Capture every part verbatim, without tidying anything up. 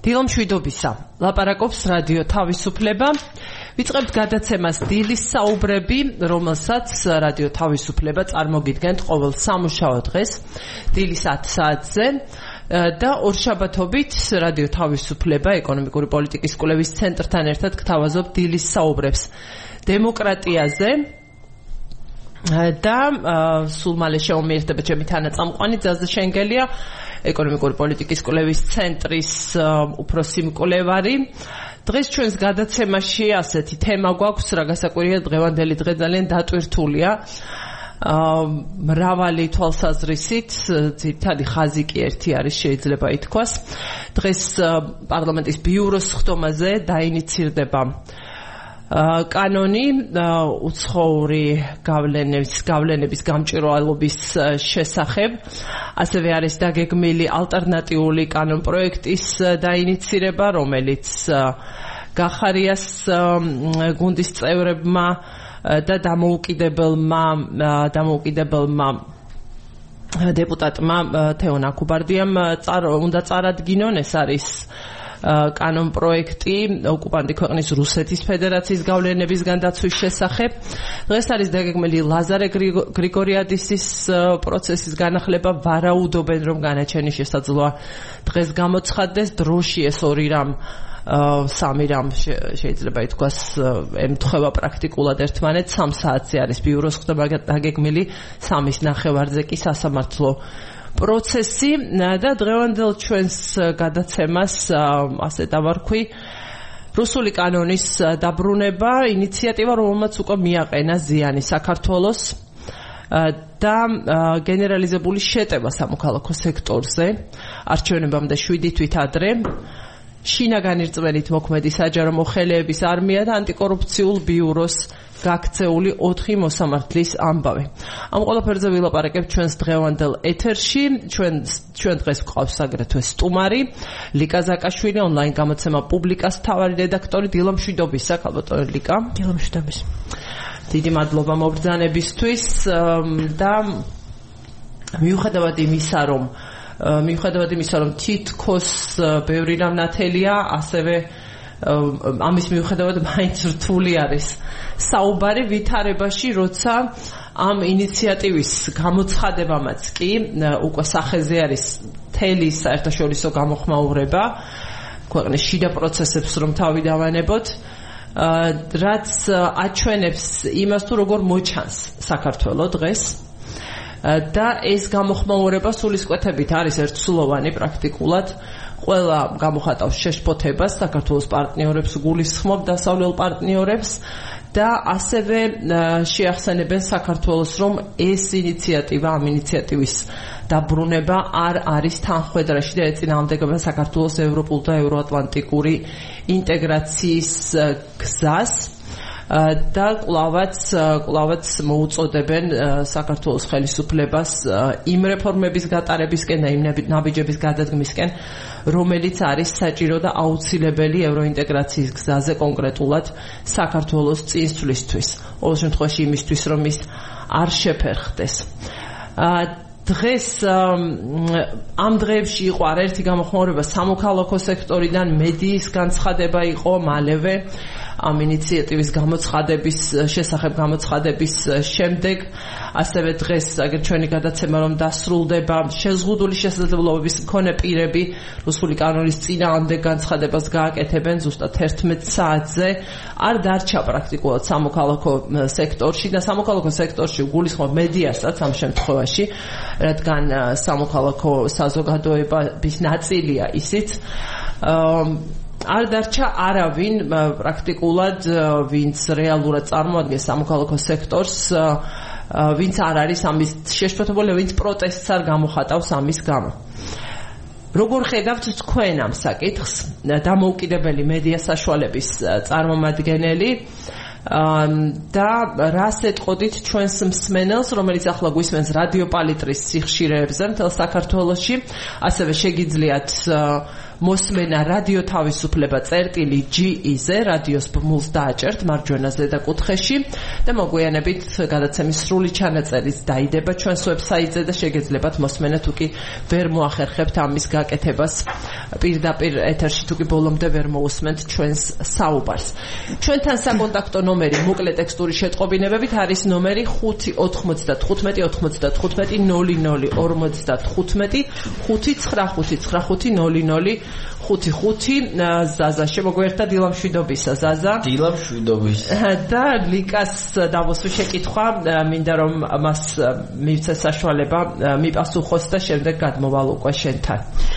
დილომშვიდობისა. ლაპარაკობს რადიო თავისუფლება. ვიწყებთ გადაცემას დილის საუბრები, რომელსაც რადიო თავისუფლება წარმოგიდგენთ ყოველ სამუშაო დღეს დილის ათ საათზე და ორშაბათობით რადიო თავისუფლება ეკონომიკური პოლიტიკის კვლევის ცენტრთან ერთად გთავაზობ დილის საუბრებს დემოკრატიაზე და სულ მალე შეუმეერთება ჩემი თანაწამყვანი ძაზა შენგელია, ეკონომიკური პოლიტიკის კვლევის ცენტრის უფროსი მკვლევარი. დღეს ჩვენს გადაცემაში ასეთი თემა გვაქვს, რა გასაკვირია დღევანდელი დღე ძალიან დატვირთულია. მრავალი თვალსაზრისით, ძირითადი ხაზი კი ერთი არის, შეიძლება ითქვას. დღეს პარლამენტის ბიუროს ხდომაზე დაინიცირდება კანონი უცხოური გავლენების გავლენების გამჭვირვალობის შესახებ. ასევე არის დაგეგმილი ალტერნატიული კანონ პროექტის დაინიცირება, რომელიც გახარიას გუნდის წევრებმა და დამოუკიდებელმა დამოუკიდებელმა დეპუტატმა თეონ აქუბარდიამ უნდა წარადგინონ. ეს არის კანონ პროექტი ოკუპანტი ქვეყნის რუსეთის ფედერაციის გავლენებისგან დაცვის შესახებ. დღეს არის დაგეგმილი ლაზარე გრიგორიადისის პროცესის განახლება. ვარაუდობენ, რომ განაჩენი შესაძლოა დღეს გამოცხადდეს. დროში ეს ორი რამ სამი რამ შეიძლება ითქვას ემთხვევა პრაქტიკულად ერთმანეთს. სამ საათზე არის ბიუროს ხდომა დაგეგმილი, სამის ნახევარზე კი სასამართლო პროცესი და დღევანდელ ჩვენს გადაცემას ასე დავარქვი რუსული კანონის დაბრუნება, ინიციატივა, რომელმაც უკვე მიაყენა ზიანი საქართველოს და გენერალიზებული შეტევა სამოქალაქო სექტორზე არჩევნებამდე შვიდი თვით ადრე. შინაგანი რწმენით მოქმედი საჯარო მოხელეების არმია და ანტიკორუფციულ ბიუროს გაქცეული ოთხი მოსამართლის ამბავი. ამ ყველაფერზე ვილაპარაკებ ჩვენს დღევანდელ ეთერში. ჩვენ ჩვენ დღეს გვყავს აგრეთვე სტუმარი ლიკა ზაკაშვილი, ონლაინ გამოცემა პუბლიკას მთავარი რედაქტორი. დილომშვიდობისა, ქალბატონი ლიკა. დილომშვიდობის. დიდი მადლობა მობრძანებისთვის და მიუხედავად იმისა, რომ მიუხედავად იმისა, რომ თითქოს ბევრი რამ ნათელია, ასევე ამის მიუხედავად მაინც რთული არის საუბარი ვითარებაში, როცა ამ ინიციატივის გამოცხადებამაც კი უკვე სახეზე არის მთელი საერთაშორისო გამოხმაურება ქვეყნის შიდა პროცესებს რომ თავი დავანებოთ, რაც აჩვენებს იმას, თუ როგორ მოჩანს საქართველო დღეს. და ეს გამოხმაურება სულისკვეთებით არის ერთსულოვანი პრაქტიკულად. ყველა გამოხატავს შეშფოთებას, საქართველოს პარტნიორებს გულისხმობ, დასავლელ პარტნიორებს და ასევე შეახსენებენ საქართველოს, რომ ეს ინიციატივა, ამ ინიციატივის დაბრუნება არ არის თანხმდროში და ეწინააღმდეგება საქართველოს ევროპულ და ევროატლანტიკური ინტეგრაციის გზას. და კლავაც კლავაც მოუწოდებენ საქართველოს ხელისუფლებას იმ რეფორმების გატარებისკენ და იმ ნაბიჯების გადადგმისკენ, რომელიც არის საჭირო და აუცილებელი ევროინტეგრაციის გზაზე, კონკრეტულად საქართველოს წინსვლისთვის. ყოველ შემთხვევაში იმისთვის, რომ ის არ შეფერხდეს. დღეს ამ დღეებში იყო არაერთი გამოხმაურება სამოქალაქო სექტორიდან, მედიის განცხადება იყო მალევე ამ ინიციატივის გამოცხადების შესახებ გამოცხადების შემდეგ. ასევე დღეს აგერ ჩვენი გადაცემა რომ დასრულდება, შეზღუდული შესაძლებლობების მქონე პირები რუსული კანონის წინააღმდეგ განცხადებას გააკეთებენ ზუსტად ერთმეტ საათზე. არ დარჩა პრაქტიკულად სამოქალაქო სექტორში და სამოქალაქო სექტორში გულისხმობ მედიასაც ამ შემთხვევაში, რადგან სამოქალაქო საზოგადოების ნაწილია ისიც. არ დარჩა არავინ პრაქტიკულად, ვინც რეალურად წარმოადგენს სამოქალაქო სექტორს, ვინც არ არის ამის შეშფოთებული, ვინც პროტესტს არ გამოხატავს ამის გამო. როგორ ხედავთ თქვენ ამ საკითხს, დამოუკიდებელი მედია საშუალების წარმომადგენელი და რას ეტყოდით ჩვენს მსმენელს, რომელიც ახლა გვისმენს რადიო პალიტრის სიხშირეებზე მთელ საქართველოში, ასევე შეგიძლიათ მოსმენა რადიო თავისუფლება წერტილი ჯი-ზე რადიოს ბმულს დააჭერთ მარჯვენა ზედა კუთხეში და მოგვიანებით გადაცემის სრული ჩანაწერიც დაიდება ჩვენს ვებსაიტზე და შეგეძლებათ მოსმენა თუ კი ვერ მოახერხებთ ამის გაკეთებას პირდაპირ ეთერში თუ კი ბოლომდე ვერ მოусმენთ ჩვენს საუბარს. ჩვენთან საკონტაქტო ნომერი მოკლე ტექსტური შეტყობინებებით არის ნომერი ხუთი ოთხმოცდათხუთმეტი ოთხმოცდათხუთმეტი ნული ნული ორმოცდათხუთმეტი ხუთი ცხრა ხუთი ცხრა ხუთი ნული ნული ხუთი ხუთი ზაზა შემოგვერთა დილამშვიდობისა ზაზა დილამშვიდობისა და ლიკას დავოსო შეკითხვა მინდა რომ მას მივცე საშუალება მიპასუხოს და შემდეგ გადმოვალ უკვე შენთან.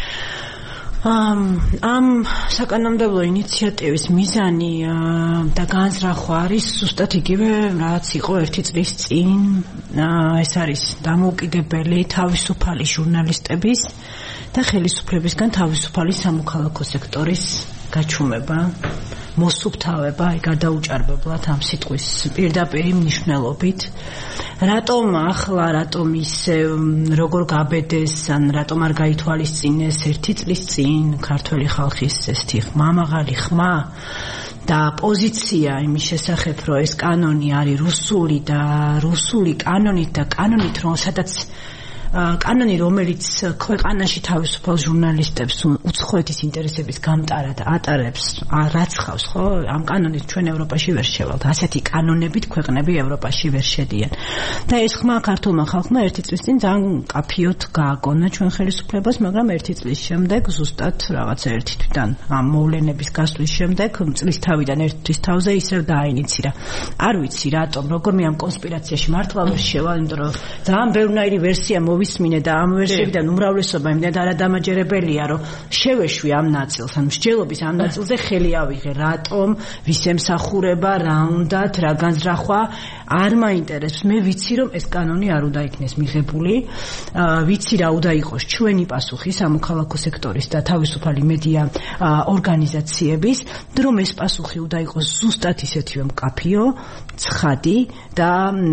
ამ ამ საკანონმდებლო ინიციატივის მიზანი და განზრახვა არის ზუსტად იგივე რაც იყო ერთი წლის წინ ეს არის დამოუკიდებელი თავისუფალი ჟურნალისტების და ხელისუფლებისგან თავისუფალი სამოქალაქო სექტორის გაჩუმება, მოსუფთავება, გადაუჭარბებლად ამ სიტყვის პირდაპირ მნიშვნელობით. რატომ ახლა, რატომ ისე როგორ გაბედეს, ან რატომ არ გაითვალისწინეს ერთი წლის წინ ქართველი ხალხის ესეთი მამაღალი ხმა და პოზიცია იმის შესახებ, რომ ეს კანონი არის რუსული და რუსული კანონით და კანონით, რომ სადაც კანონი, რომელიც ქვეყანაში თავისუფალ ჟურნალისტებს უცხოეთის ინტერესების გამტარად ატარებს, რაც ხავს, ხო? ამ კანონით ჩვენ ევროპაში ვერ შევალთ. ასეთი კანონებით ქვეყნები ევროპაში ვერ შედიან. და ეს ხმა ქართულმა ხალხმა ერთი წლის წინ ძალიან კაფიოთ გააგონა ჩვენ ხელისუფლებას, მაგრამ ერთი წლის შემდეგ ზუსტად რაღაცა ერთი თვიდან ამ მოვლენების გასვლის შემდეგ წლის თავიდან ერთ თვის თავზე ისევ დააინიცირა. არ ვიცი რატომ, როგორ მე ამ კონსპირაციაში მართლა ვერ შევალ, იმიტომ რომ ძალიან ბევრნაირი ვერსია მოვისმინე და ამ ვერსიებიდან უმრავლესობა იმდენად არადამაჯერებელია, რომ შევეშვი ამ ნაწილს, ან მსჯელობის ამ ნაწილზე ხელი ავიღე, რატომ, ვის ემსახურება, რა უნდათ, რა განზრახვა, არ მაინტერესებს. მე ვიცი, რომ ეს კანონი არ უნდა იქნეს მიღებული, ვიცი რა უნდა იყოს ჩვენი პასუხი სამოქალაქო სექტორის და თავისუფალი მედია ორგანიზაციების, რომ ეს პასუხი უნდა იყოს ზუსტად ისეთივე მკაფიო, ცხადი და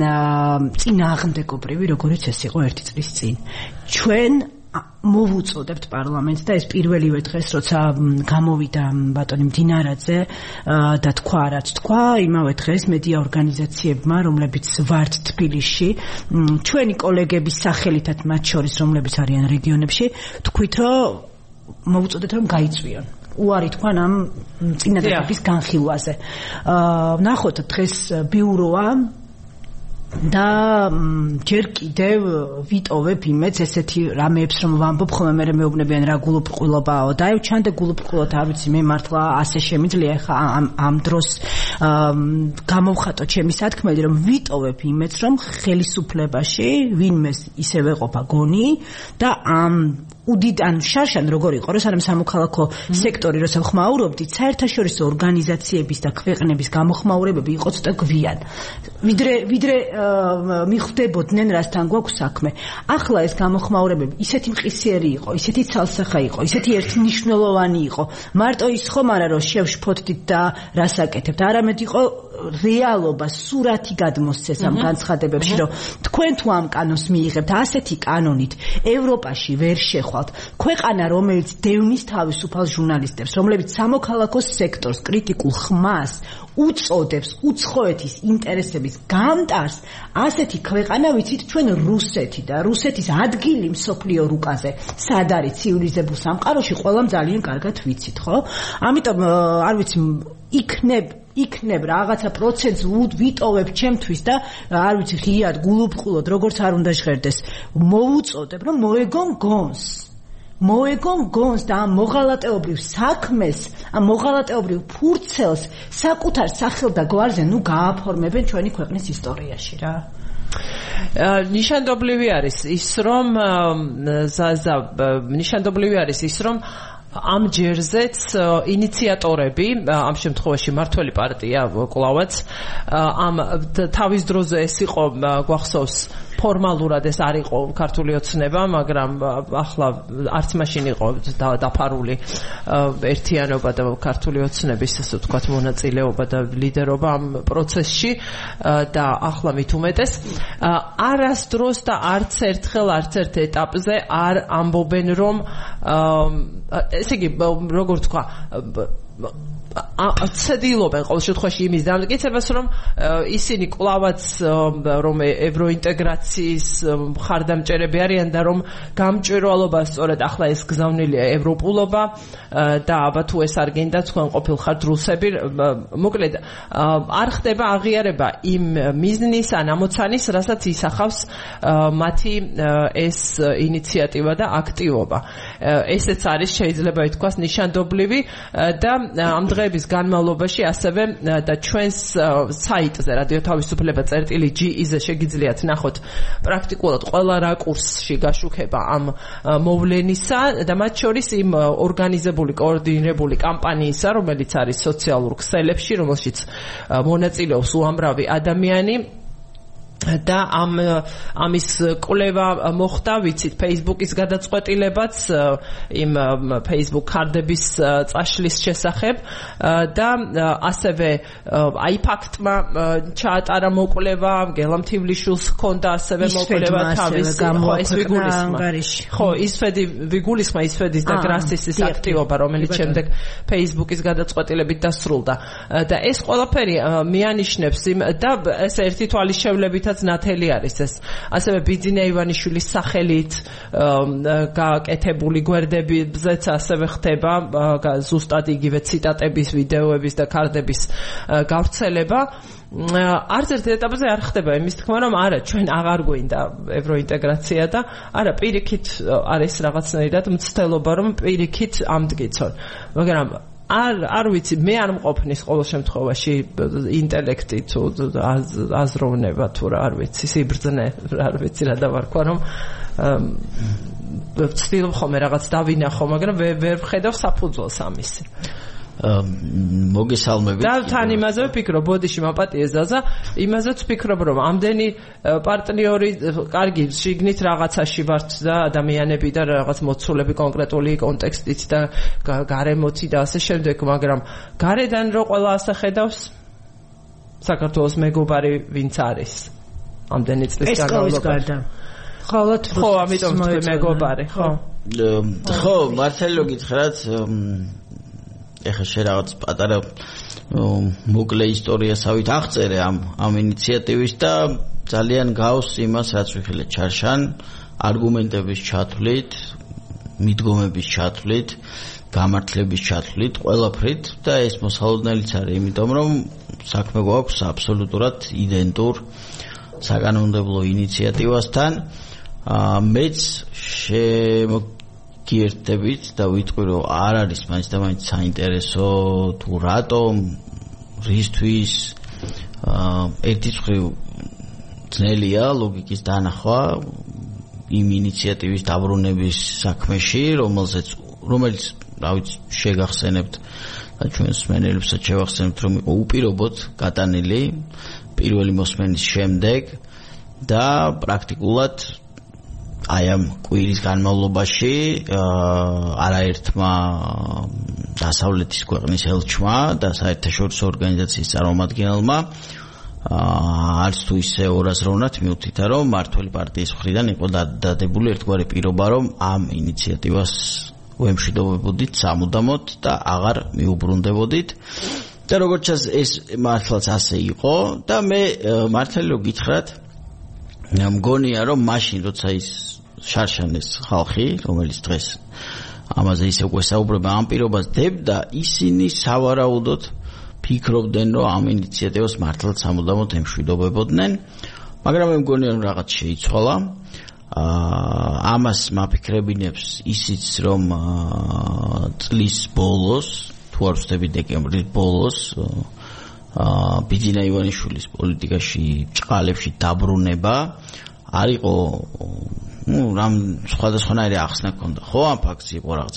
წინააღმდეგობრივი, როგორიც ეს იყო ერთი წლის წინ. ჩვენ მოვუწოდებთ პარლამენტს და ეს პირველივე დღეს, როცა გამოვიდა ბატონი მდინარაძე და თქვა რაც თქვა, იმავე დღეს მედია ორგანიზაციებმა, რომლებიც ვართ თბილისში, ჩვენი კოლეგების სახელითაც მათ შორის, რომლებიც არიან რეგიონებში, თქვით, რომ მოვუწოდეთ, რომ გაიწვიონ. უარი თქვან ამ წინადადების განხილვაზე. ნახოთ დღეს ბიუროა და ჯერ კიდევ ვიტოვებ იმედს ესეთი რამეებს რომ ვამბობ ხოლმე მე მეუბნებიან რა გულუბრყვილობაო და აი ჩანდე გულუბრყვილოთ არ ვიცი მე მართლა ასე შემიძლია ხა ამ ამ დროს გამოვხატო ჩემი სათქმელი რომ ვიტოვებ იმედს რომ ხელისუფლებაში ვინმე ისევ ეყოფა გონი და ამ უდიდან შარშან როგორ იყო, რომ სანამ სამოქალაქო სექტორი როცა ხმაურობდით, საერთაშორისო ორგანიზაციების და ქვეყნების გამოხმაურებები იყო ცოტა გვიან. ვიდრე ვიდრე მიხვდებოდნენ რასთან გვაქვს საქმე. ახლა ეს გამოხმაურებები ისეთი მყისიერი იყო, ისეთი ცალსახა იყო, ისეთი ერთმნიშვნელოვანი იყო. მარტო ის ხომ არა რომ შევშფოთდით და რასაკეთებთ, არამედ იყო რეალობა, სურათი გადმოსცეს ამ განცხადებებში, რომ თქვენ თუ ამ კანონს მიიღებთ ასეთი კანონით, ევროპაში ვერ შეხვალთ. ქვეყანა, რომელიც დევნის თავისუფალ ჟურნალისტებს, რომლებიც სამოქალაქო სექტორს კრიტიკულ ხმას უწოდებს უცხოეთის ინტერესების გამტარს, ასეთი ქვეყანა ვიცით ჩვენ რუსეთი და რუსეთის ადგილი მსოფლიო რუკაზე, სად არის ცივილიზებულ სამყაროში, ყველამ ძალიან კარგად ვიცით, ხო? ამიტომ არ ვიცი, იქნებ იქნებ რაღაცა პროცენტს ვიტოვებ ჩემთვის და არ ვიცი ღიად გულუბრყვილოდ როგორც არ უნდა ჟღერდეს მოვუწოდებ რომ მოეგონ გონს მოეგონ გონს და ამ მოღალატეობრივ საქმეს ამ მოღალატეობრივ ფურცელს საკუთარ სახელ და გვარზე ნუ გააფორმებენ ჩვენი ქვეყნის ისტორიაში რა ნიშანდობლივი არის ის რომ ზაზა ნიშანდობლივი არის ის რომ ამ ჯერზეც ინიციატორები ამ შემთხვევაში მართველი პარტია კლავაც ამ თავის დროზე ეს იყო გვახსოვს ფორმალურად ეს არ იყო ქართული ოცნება, მაგრამ ახლა არც მაშინ იყო დაფარული ერთიანობა და ქართული ოცნების ასე ვთქვათ მონაწილეობა და ლიდერობა ამ პროცესში და ახლა მით უმეტეს არასდროს და არც ერთხელ არც ერთ ეტაპზე არ ამბობენ რომ ესე იგი როგორ თქვა ცდილობენ ყოველ შემთხვევაში იმის დამტკიცებას რომ ისინი კლავაც რომ ევროინტეგრაციის მხარდამჭერები არიან და რომ გამჭვირვალობა სწორედ ახლა ეს გზავნილია ევროპულობა და აბა თუ ეს არ გინდა თქვენ ყოფილ ხართ რუსები მოკლედ არ ხდება აღიარება იმ მიზნის ან ამოცანის რასაც ისახავს მათი ეს ინიციატივა და აქტივობა ესეც არის შეიძლება ითქვას ნიშანდობლივი და ამ დღეების განმავლობაში ასევე და ჩვენს საიტზე რადიო თავისუფლება წერტილი ჯი-ზე შეგიძლიათ ნახოთ პრაქტიკულად ყველა რაკურსში გაშუქება ამ მოვლენისა და მათ შორის იმ ორგანიზებული კოორდინირებული კამპანიისა რომელიც არის სოციალურ ქსელებში რომელშიც მონაწილეობს უამრავი ადამიანი და ამ ამის კვლევა მოხდა ვიცით Facebook-ის გადაწყვეტილებაც იმ Facebook ქარდების წაშლის შესახებ და ასევე აი ფაქტმა ჩაატარა მოკვლევა გელამთივლიშვილს ჰქონდა ასევე მოკვლევა თავის ხო ეს ვიგულისხმა ხო ისფედი ვიგულისხმა ისფედის და გრასისის აქტივობა რომელიც შემდეგ Facebook-ის გადაწყვეტილებით დასრულდა და ეს ყველაფერი მიანიშნებს იმ და ეს ერთი თვალის შევლებით ნათელი არის ეს ასევე ბიძინა ივანიშვილის სახელით გაკეთებული გვერდებზეც ასევე ხდება ზუსტად იგივე ციტატების ვიდეოების და კარტების გავრცელება არც ერთ ეტაპზე არ ხდება იმის თქმა რომ არა ჩვენ აღარ გვინდა ევროინტეგრაცია და არა პირიქით არის რაღაცნაირად მცდელობა რომ პირიქით ამტკიცონ მაგრამ არ არ ვიცი მე არ მყოფნის ყოველ შემთხვევაში ინტელექტი თუ აზროვნება თუ რა არ ვიცი სიბრძნე არ ვიცი რა დავარქვა რომ ვცდილობ ხოლმე რაღაც დავინახო მაგრამ ვერ ვხედავ საფუძველს ამისი მოგესალმებით და თან იმაზე ვფიქრობ ბოდიში მაპატიეს ზაზა იმაზეც ვფიქრობ რომ ამდენი პარტნიორი კარგი შიგნით რაღაცაში ვართ და ადამიანები და რაღაც მოცულები კონკრეტული კონტექსტით და გარემოთი და ასე შემდეგ მაგრამ გარედან რო ყველა ასე ხედავს საქართველოს მეგობარი ვინც არის ამდენი წლის განმავლობაში ხოლოთ ხო ამიტომ მეგობარი ხო ხო მართალია გითხრათ ეხლა შე რაღაც პატარა მოკლე ისტორიასავით აღწერე ამ ამ ინიციატივის და ძალიან გავს იმას რაც ვიხილეთ ჩარშან არგუმენტების ჩათვლით მიდგომების ჩათვლით გამართლების ჩათვლით ყველაფრით და ეს მოსალოდნელიც არის იმიტომ რომ საქმე გვაქვს აბსოლუტურად იდენტურ საკანონმდებლო ინიციატივასთან მეც შემო გიერთებით და ვიტყვი რომ არ არის მაინც და მაინც საინტერესო თუ რატომ რისთვის ერთი მხრივ ძნელია ლოგიკის დანახვა იმ ინიციატივის დაბრუნების საქმეში რომელზეც რომელიც რა ვიცი შეგახსენებთ და ჩვენს მსმენელებსაც შევახსენებთ რომ იყო უპირობოდ გატანილი პირველი მოსმენის შემდეგ და პრაქტიკულად აი ამ კვირის განმავლობაში არაერთმა დასავლეთის ქვეყნის ელჩმა და საერთაშორისო ორგანიზაციის წარმომადგენელმა არც თუ ისე ორაზროვნად მიუთითა რომ მართველი პარტიის მხრიდან იყო დადებული ერთგვარი პირობა რომ ამ ინიციატივას ვემშვიდობებოდით სამუდამოდ და აღარ მიუბრუნდებოდით და როგორც ჩანს ეს მართლაც ასე იყო და მე მართალია გითხრათ მგონია რომ მაშინ როცა ის შარშანის ხალხი რომელიც დღეს ამაზე ისე გვესაუბრება ამ პირობას დებდა ისინი სავარაუდოდ ფიქრობდნენ რომ ამ ინიციატივას მართლაც სამუდამოდ ემშვიდობებოდნენ მაგრამ მე მგონია რომ რაღაც შეიცვალა ამას მაფიქრებინებს ისიც რომ წლის ბოლოს თუ არ ვცდები დეკემბრის ბოლოს ბიძინა ივანიშვილის პოლიტიკაში ჭყალებში დაბრუნება არ იყო ну რამ სხვადასხვანაირი ახსნა ქონდა ხო ამ ფაქტს იყო რაღაც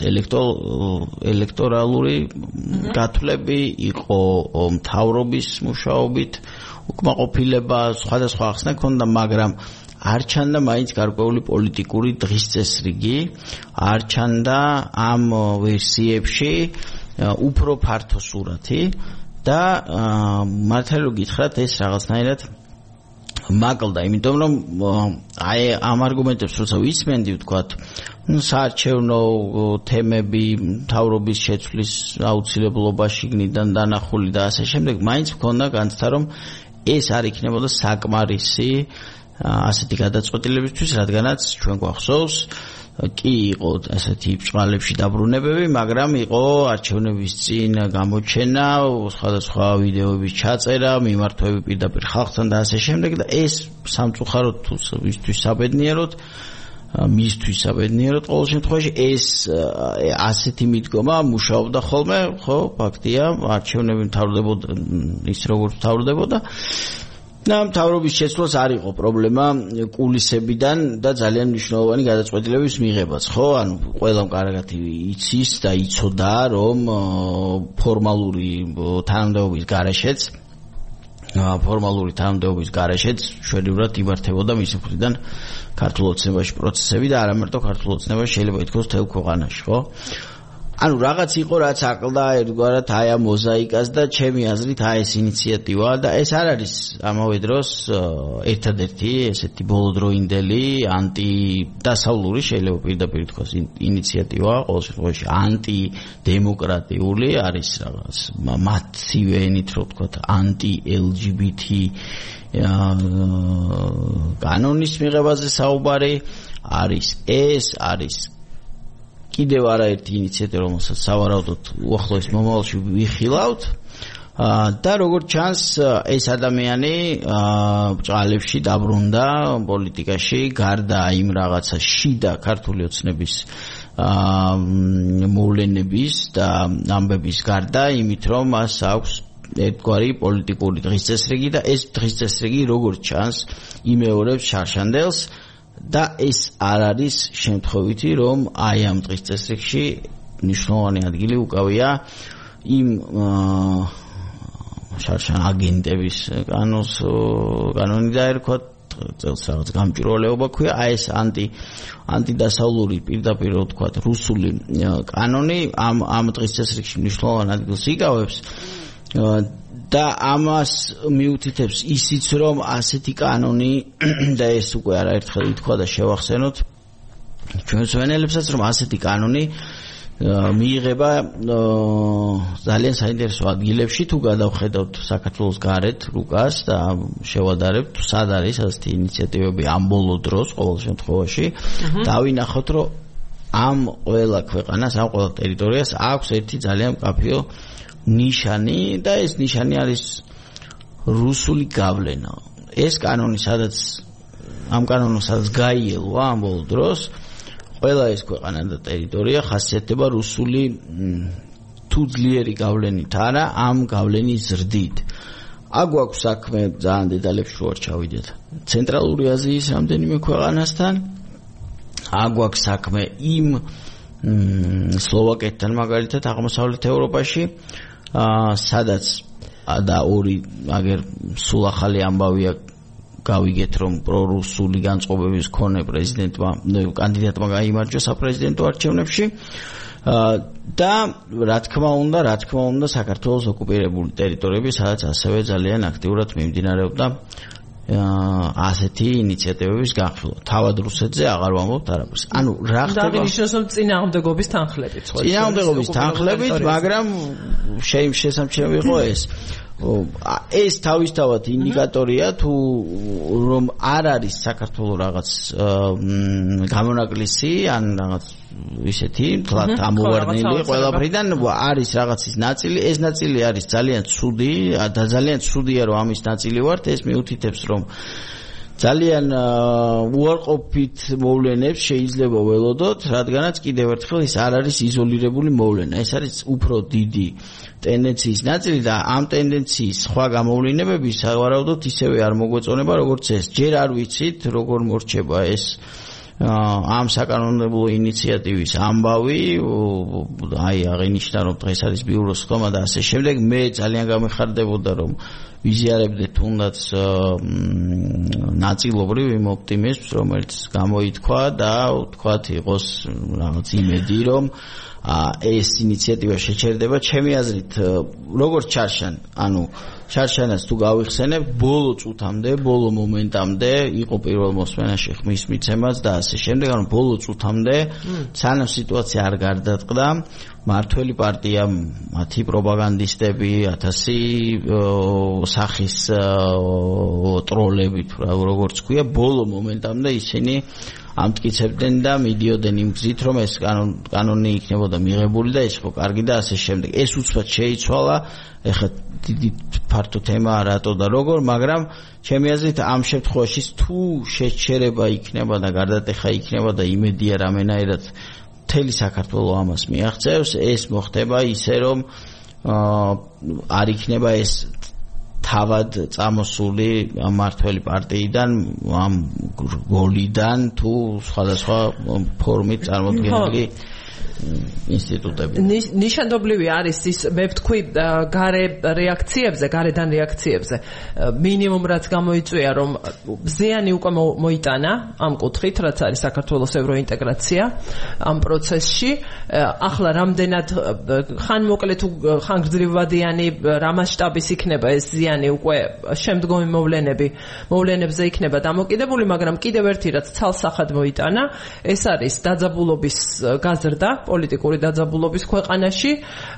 ელექტორალური გათვლები იყო მთავრობის მუშაობით უკმაყოფილება სხვადასხვა ახსნა ქონდა, მაგრამ არ ჩანდა მაინც გარკვეული პოლიტიკური დღის წესრიგი, არ ჩანდა ამ ვერსიებში უფრო ფართო სურათი და მართალი გითხრათ ეს რაღაცნაირად მაკლდა, იმიტომ რომ აი ამ არგუმენტებს როცა ვისმენდი, ვთქვათ, ну საარჩევნო თემები, მთავრობის შეცვლის აუცილებლობა შიგნიდან დანახული და ასე შემდეგ, მაინც მქონდა განცდა რომ ეს არ იქნებოდა საკმარისი ასეთი გადაწყვეტილებისთვის, რადგანაც ჩვენ გვახსოვს კი იყო ასეთი ბჭყალებში დაბრუნებები, მაგრამ იყო არჩევნების წინ გამოჩენა, სხვადასხვა ვიდეოების ჩაწერა, მიმართვები პირდაპირ ხალხთან და ასე შემდეგ და ეს სამწუხაროდ თუ ვისთვის საბედნიეროდ, მისთვის საბედნიეროდ ყოველ შემთხვევაში ეს ასეთი მიდგომა მუშაობდა ხოლმე, ხო, ფაქტია, არჩევნები მთავრდებოდა ის როგორც მთავრდებოდა. და მთავრობის შეცვლას არ იყო პრობლემა კულისებიდან და ძალიან მნიშვნელოვანი გადაწყვეტილების მიღებაც, ხო? ანუ ყველამ კარგად იცის და იცოდა, რომ ფორმალური თანამდებობის გარეშეც ფორმალური თანამდებობის გარეშეც შვედურად იმართებოდა მისი მხრიდან ქართულ ოცნებაში პროცესები და არა მარტო ქართულ ოცნებაში, შეიძლება ითქვას თელ ქვეყანაში, ხო? ანუ რაღაც იყო რაც აკლდა ერთგვარად აი ამ მოზაიკას და ჩემი აზრით აი ეს ინიციატივა და ეს არ არის ამავე დროს ერთადერთი ესეთი ბოლოდროინდელი ანტიდასავლური შეიძლება პირდაპირ ითქვას ინიციატივა, ყოველ შემთხვევაში ანტიდემოკრატიული არის რაღაც მათივე ენით რო ვთქვათ ანტი-ელ ჯი ბი თი კანონის მიღებაზე საუბარი არის, ეს არის კიდევ არაერთი ინიციატივა, რომელსაც სავარაუდოდ უახლოეს მომავალში ვიხილავთ და როგორც ჩანს ეს ადამიანი ბჭყალებში დაბრუნდა პოლიტიკაში გარდა იმ რაღაცა შიდა ქართული ოცნების მოვლენების და ამბების გარდა, იმით რომ მას აქვს ერთგვარი პოლიტიკური დღის წესრიგი და ეს დღის წესრიგი როგორც ჩანს იმეორებს შარშანდელს და ეს არ არის შემთხვევითი, რომ აი ამ დღის წესრიგში მნიშვნელოვანი ადგილი უკავია იმ შარშან აგენტების კანონს კანონი დაერქვა, წელს რაღაც გამჭვირვალეობა ქვია, აი ეს ანტი ანტიდასავლური პირდაპირ ვთქვათ რუსული კანონი ამ ამ დღის წესრიგში მნიშვნელოვან ადგილს იკავებს და ამას მიუთითებს ისიც, რომ ასეთი კანონი და ეს უკვე არაერთხელ ითქვა და შევახსენოთ ჩვენს ვენელებსაც, რომ ასეთი კანონი მიიღება ძალიან საინტერესო ადგილებში, თუ გადავხედავთ საქართველოს გარეთ რუკას და შევადარებთ, თუ სად არის ასეთი ინიციატივები ამ ბოლო დროს ყოველ შემთხვევაში, დავინახოთ, რომ ამ ყველა ქვეყანას, ამ ყველა ტერიტორიას აქვს ერთი ძალიან მკაფიო ნიშანი და ეს ნიშანი არის რუსული გავლენა. ეს კანონი სადაც ამ კანონს სადაც გაიელვა ამ ბოლო დროს ყველა ეს ქვეყანა და ტერიტორია ხასიათდება რუსული თუ ძლიერი გავლენით არა, ამ გავლენის ზრდით. აქ გვაქვს საქმე ძალიან დეტალებში რო არ ჩავიდეთ. ცენტრალური აზიის რამდენიმე ქვეყანასთან, აქ გვაქვს საქმე იმ სლოვაკეთთან მაგალითად აღმოსავლეთ ევროპაში, სადაც და ორი აგერ სულ ახალი ამბავია გავიგეთ, რომ პრორუსული განწყობების მქონე პრეზიდენტმა კანდიდატმა გაიმარჯვა საპრეზიდენტო არჩევნებში და რა თქმა უნდა, რა თქმა უნდა საქართველოს ოკუპირებული ტერიტორიები, სადაც ასევე ძალიან აქტიურად მიმდინარეობდა ასეთი ინიციატივების განხილვა. თავად რუსეთზე აღარ ვამბობთ არაფერს. ანუ რა ხდება? დაგვინიშნოს, რომ წინააღმდეგობის თანხლებით ხო? წინააღმდეგობის თანხლებით, მაგრამ შესამჩნევი იყო ეს. ეს თავისთავად ინდიკატორია, თუ რომ არ არის საქართველოს რაღაც გამონაკლისი, ან რაღაც ისეთი, თლათ ამოვარდნილი ყველაფრიდან არის რაღაცის ნაწილი, ეს ნაწილი არის ძალიან ცუდი და ძალიან ცუდია, რომ ამის ნაწილი ვართ, ეს მიუთითებს, რომ ძალიან უარყოფით მოვლენებს შეიძლება ველოდოთ, რადგანაც კიდევ ერთხელ ეს არ არის იზოლირებული მოვლენა, ეს არის უფრო დიდი ტენდენციის ნაწილი და ამ ტენდენციის სხვა გამოვლენებები სავარაუდოდ ისევე არ მოგვეწონება, როგორც ეს. ჯერ არ ვიცით, როგორ მორჩება ეს ამ საკანონმდებლო ინიციატივის ამბავი აი აღინიშნა რომ დღეს არის ბიუროს ხმა და ასე შემდეგ მე ძალიან გამიხარდებოდა რომ ვიზიარებდეთ თუნდაც ნაწილობრივ იმ ოპტიმიზმს რომელიც გამოითქვა და თქვათ იყოს რაღაც იმედი რომ ეს ინიციატივა შეჩერდება ჩემი აზრით როგორც ჩარშან ანუ ჩარშანას თუ გავიხსენებთ ბოლო წუთამდე ბოლო მომენტამდე იყო პირველ მოსმენაში ხმის მიცემაც და ასე შემდეგ ანუ ბოლო წუთამდე სანამ სიტუაცია არ გარდატყდა მართველი პარტია მათი პროპაგანდისტები ათასი სახის ტროლები როგორც ქვია ბოლო მომენტამდე ისინი ამტკიცებდნენ და მიდიოდნენ იმ გზით რომ ეს კანონი იქნებოდა მიღებული და ეს ხო კარგი და ასე შემდეგ ეს უცბად შეიცვალა ეხლა დიდი ფართო თემაა რატო და როგორ მაგრამ ჩემი აზრით ამ შემთხვევაში თუ შეჩერება იქნება და გარდატეხა იქნება და იმედია რამენაირად მთელი საქართველოს ამას მიაღწევს ეს მოხდება ისე რომ არ იქნება ეს თავად წამოსული მართველი პარტიიდან ამ გოლიდან თუ სხვადასხვა ფორმით წარმოდგენილი ინსტიტუტები. ნიშანდობლივი არის ის მე ვთქვი გარე რეაქციებზე, გარედან რეაქციებზე. მინიმუმ რაც გამოიწვია რომ ზიანი უკვე მოიტანა ამ კუთხით, რაც არის საქართველოს ევროინტეგრაცია ამ პროცესში. ახლა რამდენად ხან მოკლე თუ ხან გრძელვადიანი რა მასშტაბის იქნება ეს ზიანი უკვე შემდგომი მოვლენები მოვლენებზე იქნება დამოკიდებული, მაგრამ კიდევ ერთი რაც ცალსახად მოიტანა, ეს არის დაძაბულობის გაზრდა პოლიტიკური დაძაბულობის ქვეყანაში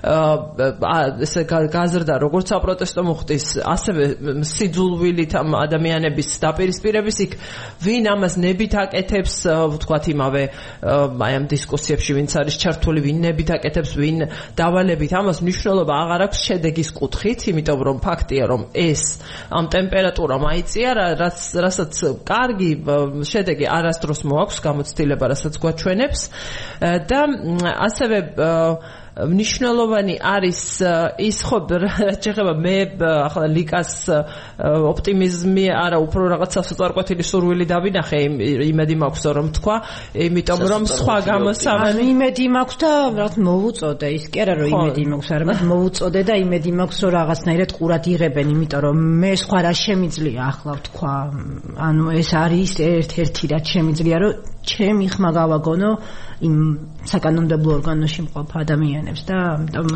ესე გაზრდა როგორც საპროტესტო მუხტის ასევე სიძულვილით ამ ადამიანების დაპირისპირების იქ ვინ ამას ნებით აკეთებს ვთქვათ იმავე აი ამ დისკუსიებში ვინც არის ჩართული ვინ ნებით აკეთებს ვინ დავალებით ამას მნიშვნელობა აღარ აქვს შედეგის კუთხით იმიტომ რომ ფაქტია რომ ეს ამ ტემპერატურამ აიწია რაც რასაც კარგი შედეგი არასდროს მოაქვს გამოცდილება რასაც გვაჩვენებს და ასევე მნიშვნელოვანი არის ის ხო შეიძლება მე ახლა ლიკას ოპტიმიზმი არა უფრო რაღაც სასწორკვეთილი სურვილი დავინახე იმედი მაქვს რომ თქვა იმიტომ რომ სხვა გამოსავალი იმედი მაქვს და რაღაც მოვუწოდე ის კი არა რომ იმედი მაქვს არამედ მოვუწოდე და იმედი მაქვს რომ რაღაცნაირად ყურად იღებენ იმიტომ რომ მე სხვა რა შემიძლია ახლა ვთქვა ანუ ეს არის ერთ-ერთი რაც შემიძლია რომ ჩემი ხმა გავაგონო იმ საკანონმდებლო ორგანოში მყოფ ადამიანებს და ამიტომ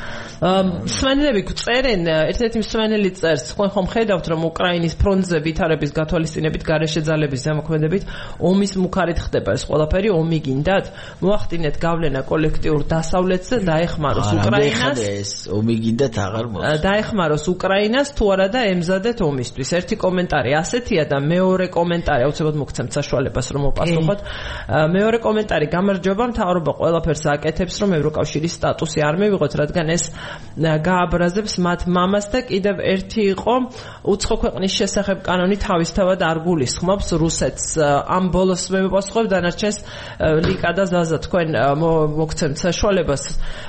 მსმენელები წერენ ერთ-ერთი მსმენელი წერს თქვენ ხომ ხედავთ რომ უკრაინის ფრონტზე ვითარების გათვალისწინებით გარეშე ძალების ზემოქმედებით ომის მუქარით ხდება ეს ყველაფერი ომი გინდათ მოახდინეთ გავლენა კოლექტიურ დასავლეთზე დაეხმაროს უკრაინას ეს ომი გინდათ აღარ მოხდა დაეხმაროს უკრაინას თუ არა და ემზადეთ ომისთვის ერთი კომენტარი ასეთია და მეორე კომენტარი აუცილებლად მოგცემთ საშუალებას რომ მოპასუხოთ მეორე კომენტარი გამარჯობა მთავრობა ყველაფერს აკეთებს რომ ევროკავშირის სტატუსი არ მივიღოთ რადგან ეს გააბრაზებს მათ მამას და კიდევ ერთი იყო უცხო ქვეყნის შესახებ კანონი თავისთავად არ გულისხმობს რუსეთს ამ ბოლოს მე მოპასუხებ დანარჩენს ლიკა და ზაზა თქვენ მოგცემთ საშუალებას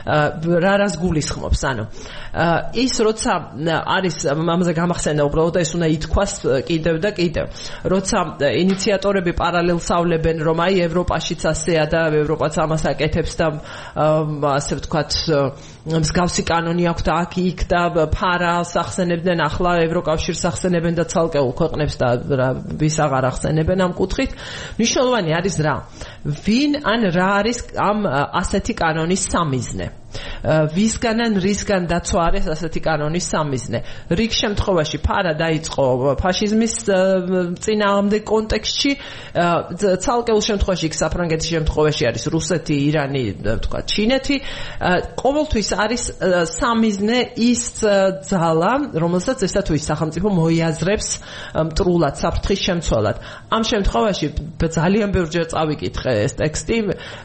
რა რას გულისხმობს ანუ ის როცა არის ამაზე გამახსენდა უბრალოდ ეს უნდა ითქვას კიდევ და კიდევ როცა ინიციატორები პარალელს ავლებენ რომ აი ევროპაშიც ასეა და ევროპაც ამას აკეთებს და ასე ვთქვათ მსგავსი კანონი აქვს და აქ იქ და ფარას ახსენებდნენ ახლა ევროკავშირს ახსენებენ და ცალკეულ ქვეყნებს და ვის აღარ ახსენებენ ამ კუთხით მნიშვნელოვანი არის რა ვინ ან რა არის ამ ასეთი კანონის სამიზნე ვისგან ან რისგან დაცვა არის ასეთი კანონის სამიზნე რიგ შემთხვევაში ფარა დაიწყო ფაშიზმის წინააღმდეგ კონტექსტში ცალკეულ შემთხვევაში იქ საფრანგეთის შემთხვევაში არის რუსეთი ირანი თქვა ჩინეთი ყოველთვის არის სამიზნე ის ძალა რომელსაც ესა თუ ის სახელმწიფო მოიაზრებს მტრულად საფრთხის შემცველად ამ შემთხვევაში ძალიან ბევრჯერ წავიკითხე ეს ტექსტი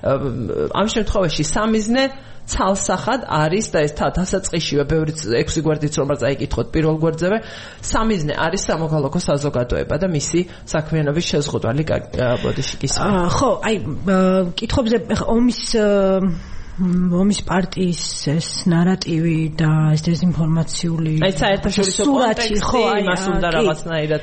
ამ შემთხვევაში სამიზნე ცალსახად არის და ეს დასაწყისშივე ბევრი ექვსი გვერდით რომ წაიკითხოთ პირველ გვერდზევე სამიზნე არის სამოქალაქო საზოგადოება და მისი საქმიანობის შეზღუდვა ლიკა ბოდიში გისმენთ ხო აი კითხობზე ომის ომის პარტიის ეს ნარატივი და ეს დეზინფორმაციული აი საერთაშორისო კონტექსტი იმას უნდა რაღაცნაირად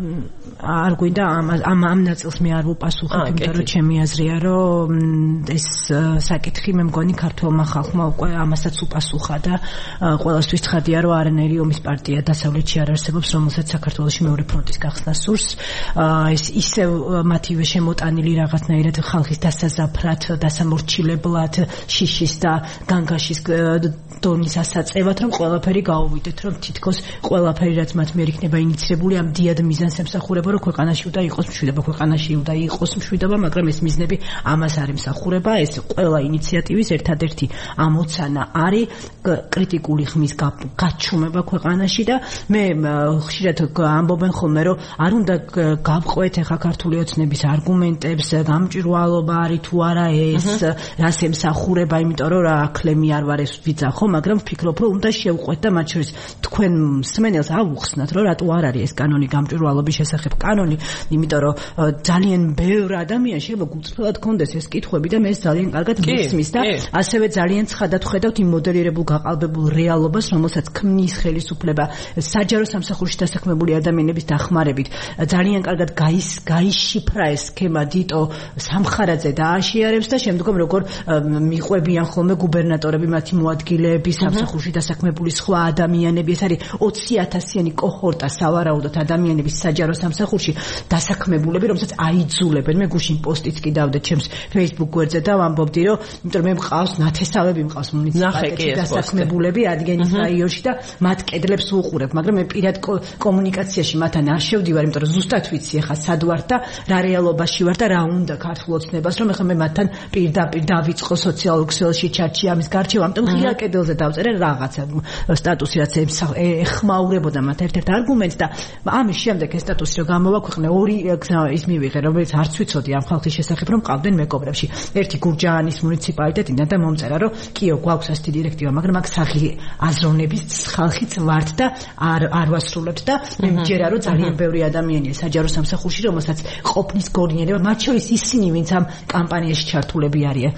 არ გვინდა ამ ამ ამ ნაწილს მე არ ვუპასუხებ, იმიტომ რომ ჩემი აზრია, რომ ეს საკითხი მე მგონი ქართულმა ხალხმა უკვე ამასაც უპასუხა და ყველასთვის ცხადია, რომ არანაირი ომის პარტია დასავლეთში არ არსებობს, რომელსაც საქართველოში მეორე ფრონტის გახსნა სურს. ეს ისევ მათივე შემოტანილი რაღაცნაირად ხალხის დასაზაფრად, დასამორჩილებლად, შიშის და განგაშის დონის ასაწევად, რომ ყველაფერი გაუვიდეთ, რომ თითქოს ყველაფერი რაც მათ მიერ იქნება ინიცირებული ამ დიად მიზანს ემსახურება, რომ ქვეყანაში უნდა იყოს მშვიდობა, ქვეყანაში უნდა იყოს მშვიდობა, მაგრამ ეს მიზნები ამას არ ემსახურება. ეს ყველა ინიციატივის ერთადერთი ამოცანა არის კრიტიკული ხმის გაჩუმება ქვეყანაში და მე ხშირად ამბობენ ხოლმე, რომ არ უნდა გავყვეთ ახლა ქართული ოცნების არგუმენტებს, გამჭვირვალობა არის თუ არა ეს, რას ემსახურება, იმიტომ რომ რა აკლემი არ ვარ ეს ვიძახო, მაგრამ ვფიქრობ, რომ უნდა შევყვეთ და მათ შორის თქვენ მსმენელს ავუხსნათ, რომ რატო არ არის ეს კანონი გამჭვირვალობის შესახებ კანონი, იმიტომ რომ ძალიან ბევრ ადამიანს შეიძლება გულწრფელად კონდეს ეს კითხვები და მე ეს ძალიან კარგად მისმის და ასევე ძალიან ცხადად ხედავთ იმ მოდელირებულ გაყალბებულ რეალობას, რომელსაც ქმნის ხელისუფლება საჯარო სამსახურში დასაქმებული ადამიანების დახმარებით. ძალიან კარგად გაის გაიშიფრა ეს სქემა დიტო სამხარაძე დააშიარებს და შემდგომ როგორ მიყვებიან ხოლმე გუბერნატორები, მათი მოადგილეები, სამსახურში დასაქმებული სხვა ადამიანები. ეს არის ოცი ათასიანი კოჰორტა სავარაუდოდ ადამიანების საჯარო სამსახურში დასაქმებულები, რომელსაც აიძულებენ. მე გუშინ პოსტიც კი დავდეთ ჩემს Facebook გვერდზე და ვამბობდი, რომ იმიტომ რომ მე მყავს ნათესავები, მყავს მუნიციპალიტეტში დასაქმებულები ადგენის რაიონში და მათ კედლებს ვუყურებ, მაგრამ მე პირად კომუნიკაციაში მათთან არ შევდივარ, იმიტომ რომ ზუსტად ვიცი ახლა სად ვარ და რა რეალობაში ვარ და რა უნდა ქართულ ოცნებას, რომ ახლა მე მათთან პირდაპირ დავიწყო სოციალურ ქსელში ჩატში ამის გარჩევა, ამიტომ ღია კედელზე დავწერე რაღაცა სტატუსი, რაც ეხმაურებოდა მათ ერთ-ერთ არგუმენტს და ამის შემდეგ ეს სტატუსი რომ გამოვაქვეყნე, ორი ის მივიღე, რომელიც არც ვიცოდი ამ ხალხის შესახებ, რომ ყავდნენ მეგობრებში. ერთი გურჯაანის მუნიციპალიტეტიდან და მომწერა, რომ კიო გვაქვს ასეთი დირექტივა, მაგრამ აქ სახი აზროვნების ხალხიც ვართ და არ არ ვასრულებთ და მე მჯერა, რომ ძალიან ბევრი ადამიანია საჯარო სამსახურში, რომელსაც ყოფნის გორნიერება, მათ შორის ისინი, ვინც ამ კამპანიაში ჩართულები არიან.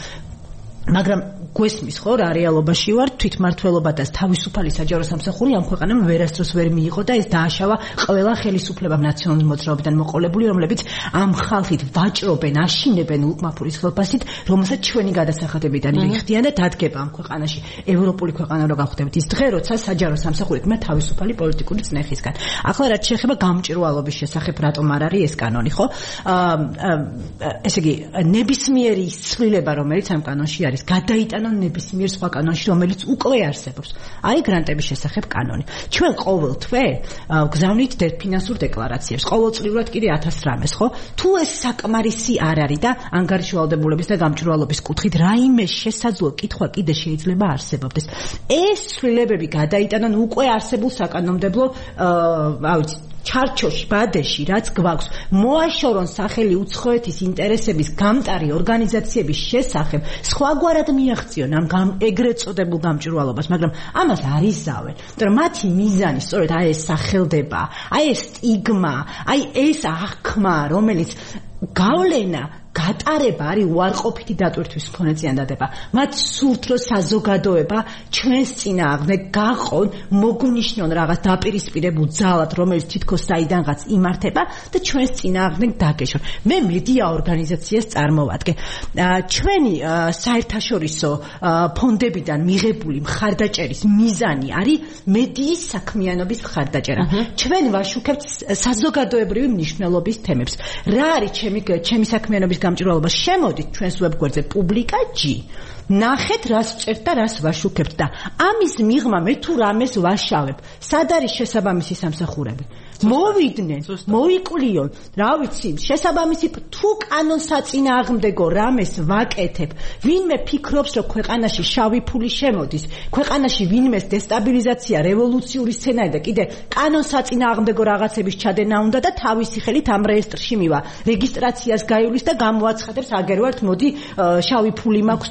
მაგრამ გვესმის ხო რა რეალობაში ვარ, თვითმმართველობა და თავისუფალი საჯარო სამსახური ამ ქვეყანამ ვერასდროს ვერ მიიღო და ეს დააშავა ყველა ხელისუფლებამ ნაციონალურ მოძრაობიდან მოყოლებული, რომლებიც ამ ხალხით ვაჭრობენ, აშინებენ უკმაფურის ხელფასით, რომელსაც ჩვენი გადასახადებიდან იღწიან და დადგება ამ ქვეყანაში ევროპული ქვეყანა რო გავხდებით ის დღე, როცა საჯარო სამსახური მე თავისუფალი პოლიტიკური წნეხისგან. ახლა რაც შეეხება გამჭვირვალობის შესახებ, რატომ არ არის ეს კანონი, ხო? ესე იგი, ნებისმიერი ცვლილება, რომელიც ამ კანონში არის, გადაიტანონ ნებისმიერ სხვა კანონში, რომელიც უკვე არსებობს. არის გრანტების შესახებ კანონი. ჩვენ ყოველ თვე გზავნით ფინანსურ დეკლარაციებს. ყოველწლიურად კიდე ათას რამეს, ხო? თუ ეს საკმარისი არ არის და ანგარიშვალდებულების და გამჭვირვალობის კუთხით რაიმე შესაძლო კითხვა კიდე შეიძლება არსებობდეს. ეს ცვლილებები გადაიტანონ უკვე არსებულ საკანონმდებლო, რა ვიცი, ჩარჩოში, ბადეში, რაც გვაქვს, მოაშორონ სახელი უცხოეთის ინტერესების გამტარი ორგანიზაციების შესახებ, სხვაგვარად მიაღწიონ ამ ეგრეთ წოდებულ გამჭვირვალობას, მაგრამ ამას არ იზავენ. იმიტომ რომ მათი მიზანი სწორედ აი ეს სახელდება, აი ეს სტიგმა, აი ეს აღქმა, რომელიც გავლენა გატარება არის უარყოფითი დატვირთვის მქონე წინადადება. მათ სურთ, რომ საზოგადოება ჩვენს წინააღმდეგ გაყონ, მოგუნიშნონ რაღაც დაპირისპირებულ ძალად, რომელიც თითქოს საიდანღაც იმართება და ჩვენს წინააღმდეგ დაგეშონ. მე მედია ორგანიზაციას წარმოვადგენ. ჩვენი საერთაშორისო ფონდებიდან მიღებული მხარდაჭერის მიზანი არის მედიის საქმიანობის მხარდაჭერა. ჩვენ ვაშუქებთ საზოგადოებრივი მნიშვნელობის თემებს. რა არის ჩემი ჩემი საქმიანობის გამჭვირვალობა? შემოდით ჩვენს ვებგვერდზე პუბლიკაჯი, ნახეთ რას ვწერთ და რას ვაშუქებთ და ამის მიღმა მე თუ რამეს ვაშავებ, სად არის შესაბამისი სამსახურები? მოვიდნენ, მოიკვლიონ, რა ვიცი, შესაბამისი თუ კანონ საწინააღმდეგო რამეს ვაკეთებ, ვინმე ფიქრობს, რომ ქვეყანაში შავი ფული შემოდის, ქვეყანაში ვინმეს დესტაბილიზაცია, რევოლუციური სცენარი და კიდე კანონ საწინააღმდეგო რაღაცების ჩადენა უნდა და თავისი ხელით ამ რეესტრში მივა, რეგისტრაციას გაივლის და გამოაცხადებს, აგერ ვართ, მოდი შავი ფული მაქვს და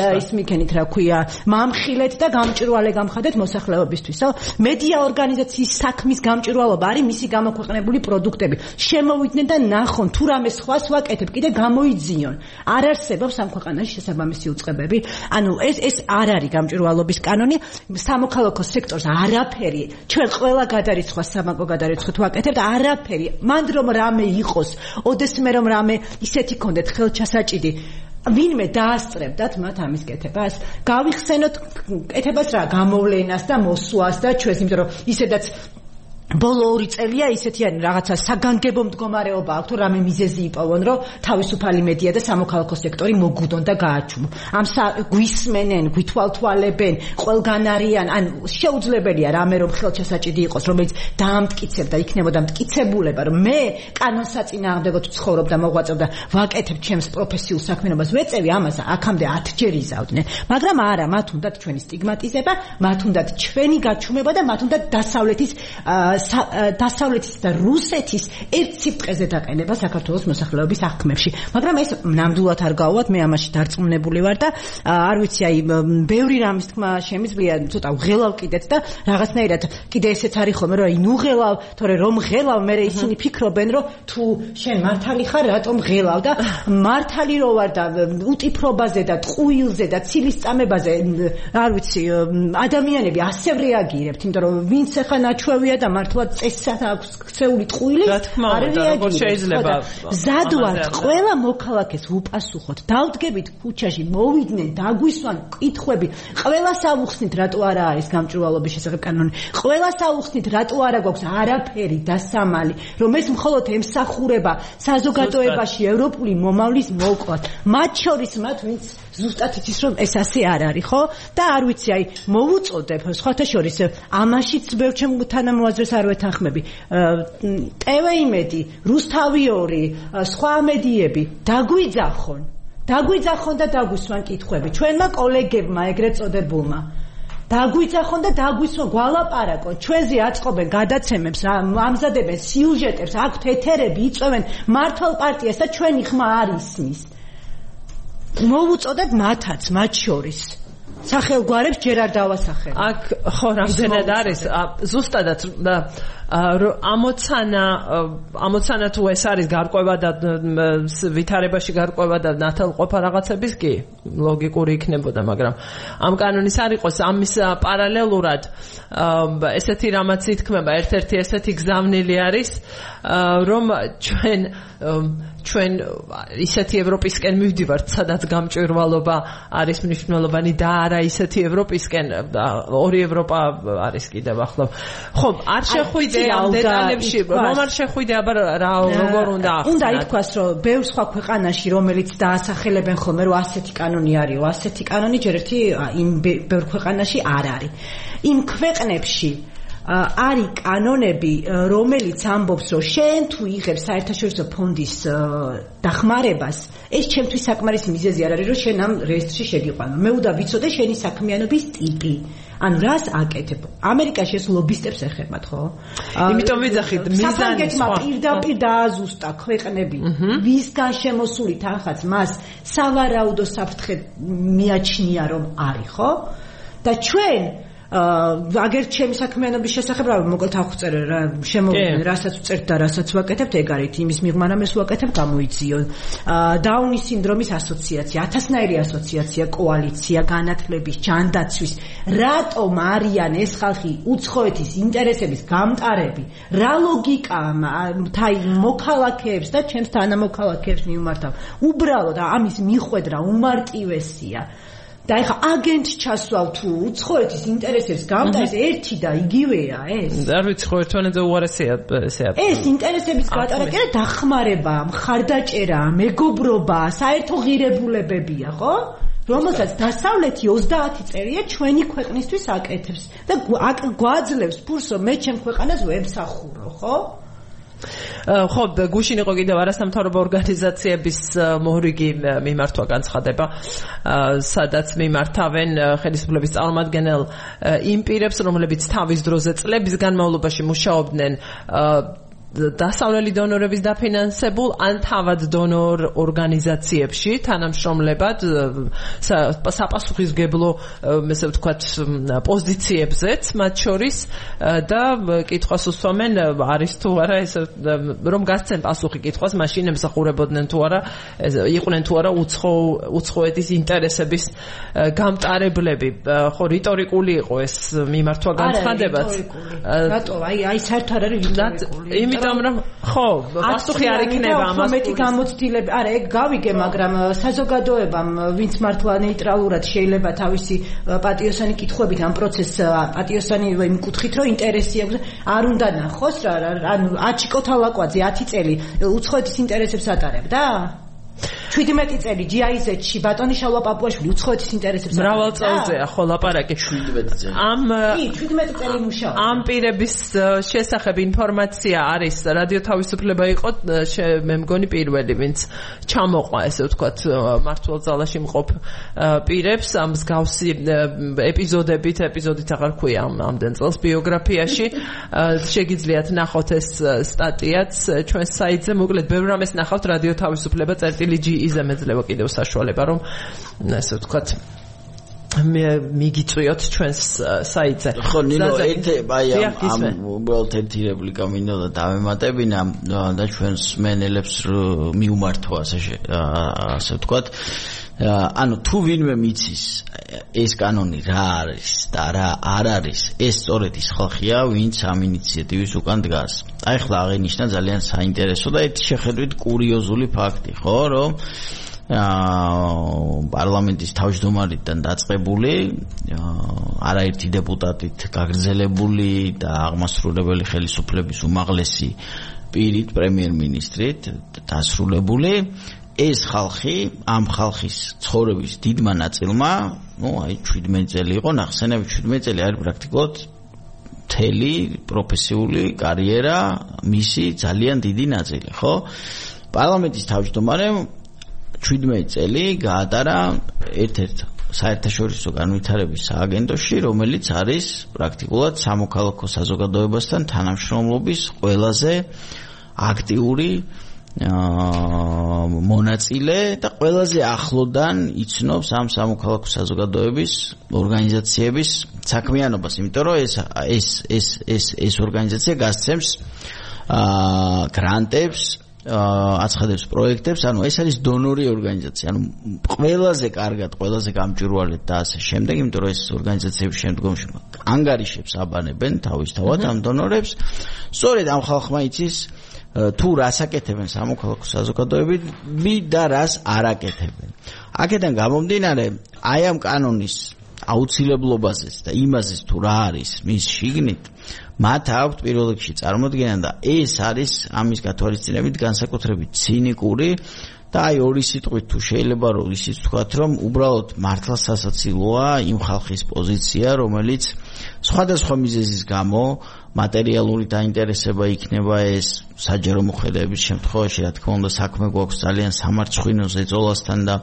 ის მიქენით რა ქვია მამხილეთ და გამჭირვალე გამხადეთ მოსახლეობისთვისო მედია ორგანიზაციის საქმის გამჭირვალობა არის მისი გამოქვეყნებული პროდუქტები შემოვიდნენ და ნახონ თუ რამე სხვას ვაკეთებ კიდე გამოიძიონ არ არსებობს ამ ქვეყანაში შესაბამისი უწყებები ანუ ეს ეს არ არის გამჭირვალობის კანონი სამოქალაქო სექტორს არაფერი ჩვენ ყველა გადარიცხვას სამაგო გადარიცხვით ვაკეთებთ არაფერი მანდ რომ რამე იყოს ოდესმე რომ რამე ისეთი კონდეთ ხელჩასაჭიდი ვინმე დაასწრებდათ მათ ამის კეთებას გავიხსენოთ კეთებას რა გამოვლენას და მოსვლას და ჩვენს იმიტომ რომ ისედაც ბოლო ორი წელია ისეთი არის რაღაცა საგანგებო მდგომარეობა აქვს თუ რამე მიზეზი იპოვონ რომ თავისუფალი მედია და სამოქალაქო სექტორი მოგვიდონ და გააჩუმო ამ გვისმენენ გვითვალთვალებენ ყველგან არიან ან შეუძლებელია რამე რომ ხელჩასაჭიდი იყოს რომელიც დაამტკიცებ და იქნებოდა მტკიცებულება რომ მე კანონსაწინააღმდეგოდ ვცხოვრობ და მოღვაწევ და ვაკეთებ ჩემს პროფესიულ საქმიანობას ვეწევი ამას აქამდე ათჯერ იზავდნენ მაგრამ არა მათ უნდათ ჩვენი სტიგმატიზება მათ უნდათ ჩვენი გაჩუმება და მათ უნდათ დასავლეთის დასავლეთის და რუსეთის ერთ სიბრტყეზე დაყენება საქართველოს მოსახლეობის აღქმებში. მაგრამ ეს ნამდვილად არ გავუვათ, მე ამაში დარწმუნებული ვარ და არ ვიცი, აი ბევრი რამის თქმა შემიძლია, ცოტა ვღელავ კიდეც და რაღაცნაირად კიდე ესეც არის ხოლმე, რომ აი ნუ ღელავ, თორე რომ ღელავ, მე ისინი ფიქრობენ, რომ თუ შენ მართალი ხარ, რატომ ღელავ და მართალი რო ვარ და უტიფრობაზე და ტყუილზე და ცილის წამებაზე, არ ვიცი, ადამიანები ასე რეაგირებთ, იმიტომ რომ ვინც ახლა ნაჩვევია და მართლა წესად აქვს ქცეული ტყუილი არ შეიძლება ზადვართ ყველა მოქალაქეს უპასუხოთ დავდგებით ქუჩაში მოვიდნენ დაგვისვან კითხვები ყველას ავუხსნით რატო არა არის გამჭვირვალობის შესახებ კანონი ყველას ავუხსნით რატო არა გვაქვს არაფერი დასამალი რომ ეს მხოლოდ ემსახურება საზოგადოებაში ევროპული მომავლის მოკლას მათ შორის მათ ვინც ზუსტად იცის რომ ეს ასე არ არის ხო და არ ვიცი აი მოვუწოდებ სხვათა შორის ამაშიც ბევრ ჩემ თანამოაზრეს არ ვეთანხმები ტევეიმედი რუსთავი ორი სხვა მედიები დაგვიძახონ დაგვიძახონ და დაგვისვან კითხვები ჩვენმა კოლეგებმა ეგრეთ წოდებულმა დაგვიძახონ და დაგვისვან გვალაპარაკონ ჩვენზე აწყობენ გადაცემებს ამზადებენ სიუჟეტებს აქვთ ეთერები იწვევენ მართლ პარტიას და ჩვენი ხმა არ ისმის მოვუწოდეთ მათაც მათ შორის სახელგვარებს ჯერ არ დავასახელებ აქ ხო რამდენად არის ზუსტადაც ამოცანა ამოცანა თუ ეს არის გარკვევა და ვითარებაში გარკვევა და ნათელყოფა რაღაცების კი ლოგიკური იქნებოდა მაგრამ ამ კანონის არ იყოს ამის პარალელურად ესეთი რამაც ითქმება ერთ-ერთი ესეთი გზავნილი არის რომ ჩვენ ჩვენ ისეთი ევროპისკენ მივდივართ სადაც გამჭვირვალობა არის მნიშვნელოვანი და არა ისეთი ევროპისკენ ორი ევროპა არის კიდევ ახლა ხო არ შეხვიდე ამ დეტალებში რომ არ შეხვიდე აბა რა როგორ უნდა ახსნათ უნდა ითქვას რომ ბევრ სხვა ქვეყანაში რომელიც დაასახელებენ ხოლმე რომ ასეთი კანონი არისო ასეთი კანონი ჯერ ერთი იმ ბევრ ქვეყანაში არ არის იმ ქვეყნებში არის კანონები რომელიც ამბობს რომ შენ თუ იღებ საერთაშორისო ფონდის დახმარებას ეს ჩემთვის საკმარისი მიზეზი არ არის რომ შენ ამ რეესტრში შეგიყვანო მე უნდა ვიცოდე შენი საქმიანობის ტიპი ანუ რას აკეთებ ამერიკაში ეს ლობისტებს ეხებათ ხო იმიტომ ვიძახით მიზანი სხვა პირდაპირ დააზუსტა ქვეყნები ვისგან შემოსული თანხაც მას სავარაუდო საფრთხე მიაჩნია რომ არის ხო და ჩვენ აგერ ჩემი საქმიანობის შესახებ რა მოკლედ აღწერე რა შემოვიდნენ რასაც ვწერთ და რასაც ვაკეთებთ ეგ არის იმის მიღმა რამეს ვაკეთებ გამოიძიონ დაუნის სინდრომის ასოციაცია ათასნაირი ასოციაცია კოალიცია განათლების ჯანდაცვის რატომ არიან ეს ხალხი უცხოეთის ინტერესების გამტარები რა ლოგიკა თაი მოქალაქეებს და ჩემს თანამოქალაქეებს მიმართავ უბრალოდ ამის მიხვედრა უმარტივესია და ეხა აგენტ ჩასვალ თუ უცხოეთის ინტერესებს გამტარს ერთი და იგივეა ეს არ ვიცი ხო ერთმანეთზე უარესია ესე ეს ინტერესების გატარება კი დახმარება მხარდაჭერა მეგობრობა საერთო ღირებულებებია ხო რომელსაც დასავლეთი ოცდაათი წელია ჩვენი ქვეყნისთვის აკეთებს და გვაძლევს ფურს რომ მე ჩემ ქვეყანას ვემსახურო ხო ხო გუშინ იყო კიდევ არასამთავრობო ორგანიზაციების მორიგი მიმართვა განცხადება სადაც მიმართავენ ხელისუფლების წარმომადგენელ იმ პირებს რომლებიც თავის დროზე წლების განმავლობაში მუშაობდნენ დასავლელი დონორების დაფინანსებულ ან თავად დონორ ორგანიზაციებში თანამშრომლებად საპასუხისმგებლო ესე ვთქვათ პოზიციებზეც მათ შორის და კითხვას უსვამენ არის თუ არა ეს რომ გასცენ პასუხი კითხვას მაშინ ემსახურებოდნენ თუ არა იყვნენ თუ არა უცხო უცხოეთის ინტერესების გამტარებლები ხო რიტორიკული იყო ეს მიმართვა განცხადებაც რატო აი აი საერთოდ არ არის რიტორიკული იმიტომ რომ ხო პასუხი არ იქნება ამას მეტი გამოცდილები არა ეგ გავიგე მაგრამ საზოგადოებამ ვინც მართლა ნეიტრალურად შეიძლება თავისი პატიოსანი კითხვებით ამ პროცესს პატიოსანი იმ კუთხით რომ ინტერესი აქვს არ უნდა ნახოს რა ანუ აჩიკო თალაკვაძე ათი წელი უცხოეთის ინტერესებს ატარებდა შვიდმეტი წელი ჯი აი ზედში ბატონი შალვა პაპუაშვილი უცხოეთის ინტერესებს მრავალ წელზეა ხო ლაპარაკი შვიდმეტი წელი ამ კი შვიდმეტი წელი მუშაობა ამ პირების შესახებ ინფორმაცია არის რადიო თავისუფლება იყო მე მგონი პირველი ვინც ჩამოყვა ესე ვთქვათ მართლ ძალაში მყოფ პირებს ამ მსგავსი ეპიზოდებით ეპიზოდით აღარ ქვია ამ ამდენ წელს ბიოგრაფიაში შეგიძლიათ ნახოთ ეს სტატიაც ჩვენ საიტზე მოკლედ ბევრ რამეს ნახავთ რადიო თავისუფლება წერტილი ჯი იზე მეძლევა კიდევ საშუალება რომ ასე ვთქვათ მე მიგიწვიოთ ჩვენს საიტზე ხო ნინო ერთი აი ამ უბრალოდ ერთი რეპლიკა მინდა და დავემატებინა და ჩვენს მენელებს მიუმართო ასე ასე ვთქვათ ანუ თუ ვინმე მიცის ეს კანონი რა არის და რა არ არის ეს სწორედ ის ხალხია ვინც ამ ინიციატივის უკან დგას აი ხლა აღინიშნა ძალიან საინტერესო და ერთი შეხედვით კურიოზული ფაქტი ხო რომ პარლამენტის თავმჯდომარიდან დაწყებული არაერთი დეპუტატით გაგრძელებული და აღმასრულებელი ხელისუფლების უმაღლესი პირით პრემიერ-მინისტრით დასრულებული ეს ხალხი ამ ხალხის ცხოვრების დიდმა ნაწილმა ნუ აი შვიდმეტი წელი იყო ნახსენები შვიდმეტი წელი არის პრაქტიკულად მთელი პროფესიული კარიერა მისი ძალიან დიდი ნაწილი ხო პარლამენტის თავმჯდომარემ შვიდმეტი წელი გაატარა ერთ-ერთ საერთაშორისო განვითარების სააგენტოში რომელიც არის პრაქტიკულად სამოქალაქო საზოგადოებასთან თანამშრომლობის ყველაზე აქტიური მონაწილე და ყველაზე ახლოდან იცნობს ამ სამოქალაქო საზოგადოების ორგანიზაციების საქმიანობას, იმიტომ რომ ეს ეს ეს ეს ეს ორგანიზაცია გასცემს გრანტებს, აცხადებს პროექტებს, ანუ ეს არის დონორი ორგანიზაცია, ანუ ყველაზე კარგად, ყველაზე გამჭვირვალედ და ასე შემდეგ, იმიტომ რომ ეს ორგანიზაციები შემდგომში ანგარიშებს აბანებენ თავისთავად ამ დონორებს. სწორედ ამ ხალხმა იცის თუ რას აკეთებენ სამოქალაქო საზოგადოებები და რას არ აკეთებენ. აქედან გამომდინარე, აი ამ კანონის აუცილებლობაზეც და იმაზეც თუ რა არის მის შიგნით, მათ აქვთ პირველ რიგში წარმოდგენა და ეს არის ამის გათვალისწინებით განსაკუთრებით ცინიკური და აი ორი სიტყვით თუ შეიძლება რომ ისიც ვთქვათ, რომ უბრალოდ მართლა სასაცილოა იმ ხალხის პოზიცია, რომელიც სხვადასხვა მიზეზის გამო მატერიალური დაინტერესება იქნება ეს საჯარო მოხელეების შემთხვევაში, რა თქმა უნდა, საქმე გვაქვს ძალიან სამარცხვინო ზეწოლასთან და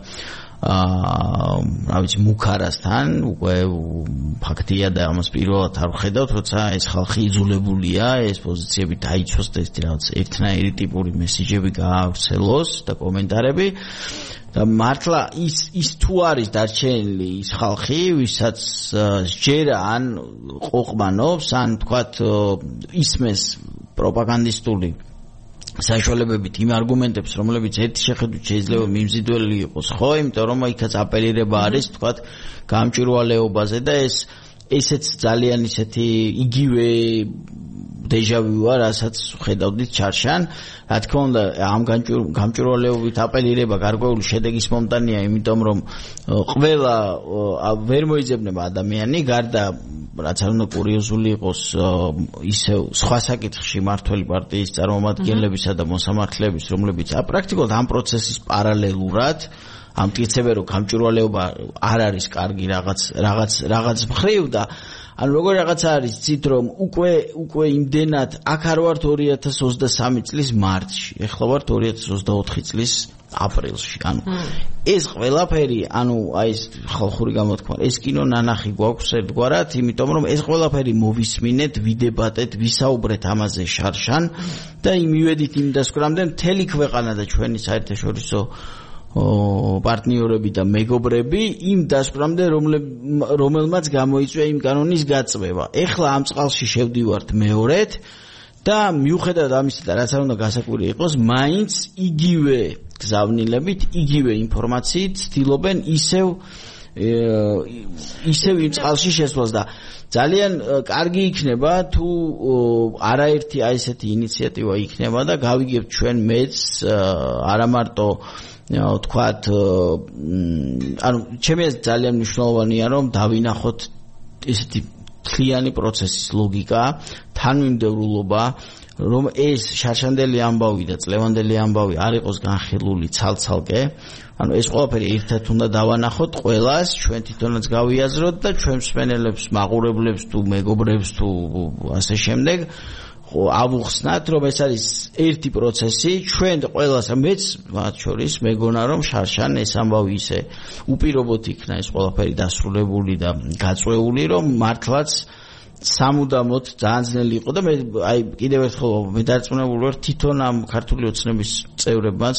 აა, რა ვიცი, მუქარასთან, უკვე ფაქტია და ამას პირველად არ ვხედავთ, როცა ეს ხალხი იძულებულია ეს პოზიციები დაიცვას და ეს რაღაც ერთნაირი ტიპური მესიჯები გაავრცელოს და კომენტარები. და მართლა ის ის თუ არის დარჩენილი ის ხალხი, ვისაც სჯერა ან ყოყმანობს, ან თქვათ ისმეს პროპაგანდისტული საშუალებებით იმ არგუმენტებს, რომლებიც ერთი შეხედვით შეიძლება მიმზიდველი იყოს, ხო, იმიტომ რომ იქაც აპელირება არის, თქვათ, გამჭვირვალეობაზე და ეს ესეც ძალიან ისეთი იგივე დეჟავიუა, რასაც ხედავდით ჩარშან. რა თქმა უნდა, ამ გამჭვირვალეობით აპელირება გარკვეული შედეგის მომტანია, იმიტომ რომ ყველა ვერ მოიძებნება ადამიანი, გარდა რაც არ უნდა კურიოზული იყოს, ისევ სხვა საკითხში მართველი პარტიის წარმომადგენლებისა და მოსამართლეების, რომლებიც პრაქტიკულად ამ პროცესის პარალელურად ამტკიცებენ, რომ გამჭვირვალეობა არ არის კარგი რაღაც რაღაც რაღაც მხრივ და ანუ როგორ რაღაცა არის ცით რომ უკვე უკვე იმდენად აქ არ ვართ ორი ათას ოცდასამი წლის მარტში, ეხლა ვართ ორი ათას ოცდაოთხი წლის აპრილში. ანუ ეს ყველაფერი, ანუ აი ეს ხალხური გამოთქმა, ეს კინო ნანახი გვაქვს ერთგვარად, იმიტომ რომ ეს ყველაფერი მოვისმინეთ, ვიდებატეთ, ვისაუბრეთ ამაზე შარშან და იმივედით იმ დასკვნამდე მთელი ქვეყანა და ჩვენი საერთაშორისო პარტნიორები და მეგობრები იმ დასკვნამდე რომელმაც გამოიწვია იმ კანონის გაწმება. ეხლა ამ წყალში შევდივართ მეორედ და მიუხედავად ამისა და რაც არ უნდა გასაკვირი იყოს, მაინც იგივე გზავნილებით, იგივე ინფორმაციით ცდილობენ ისევ ისევ იმ წყალში შესვლას და ძალიან კარგი იქნება თუ არაერთი აი ესეთი ინიციატივა იქნება და გავიგებთ ჩვენ მეც არა მარტო თქვათ ანუ ჩემი ძალიან მნიშვნელოვანია რომ დავინახოთ ესეთი თლიანი პროცესის ლოგიკა, თანმიმდევრულობა, რომ ეს შარშანდელი ამბავი და წლევანდელი ამბავი არ იყოს განხილული ცალ-ცალკე, ანუ ეს ყველაფერი ერთად უნდა დავანახოთ ყველას, ჩვენ თვითონაც გავიაზროთ და ჩვენ მსმენელებს, მაყურებლებს თუ მეგობრებს თუ ასე შემდეგ ავუხსნათ, რომ ეს არის ერთი პროცესი, ჩვენ ყველას, მეც მათ შორის მეგონა რომ შარშან ეს ამბავი ისე უპირობოდ იქნა ეს ყველაფერი დასრულებული და გაწვეული, რომ მართლაც სამუდამოდ ძალიან ძნელი იყო და მე აი კიდევ ერთხელ მე დარწმუნებული ვარ თვითონ ამ ქართული ოცნების წევრებმაც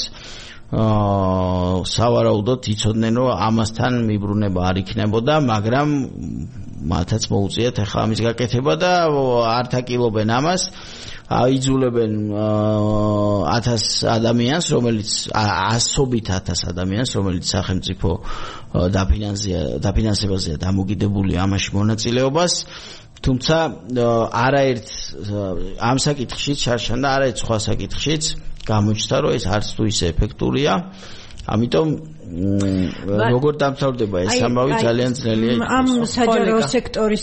აა სავარაუდოდ იცოდნენ რომ ამასთან მიბრუნება არ იქნებოდა, მაგრამ მათაც მოუწიათ ახლა ამის გაკეთება და არ თაკილობენ ამას, აიძულებენ ათას ადამიანს, რომელიც ასობით ათას ადამიანს, რომელიც სახელმწიფო დაფინანსებაზეა დამოკიდებული ამაში მონაწილეობას, თუმცა არაერთ ამ საკითხშიც შარშან და არაერთ სხვა საკითხშიც გამოჩნდა რომ ეს არც თუ ისე ეფექტურია, ამიტომ როგორ დამთავრდება ეს ამბავი ძალიან ძნელია ითქვას. ამ საჯარო სექტორის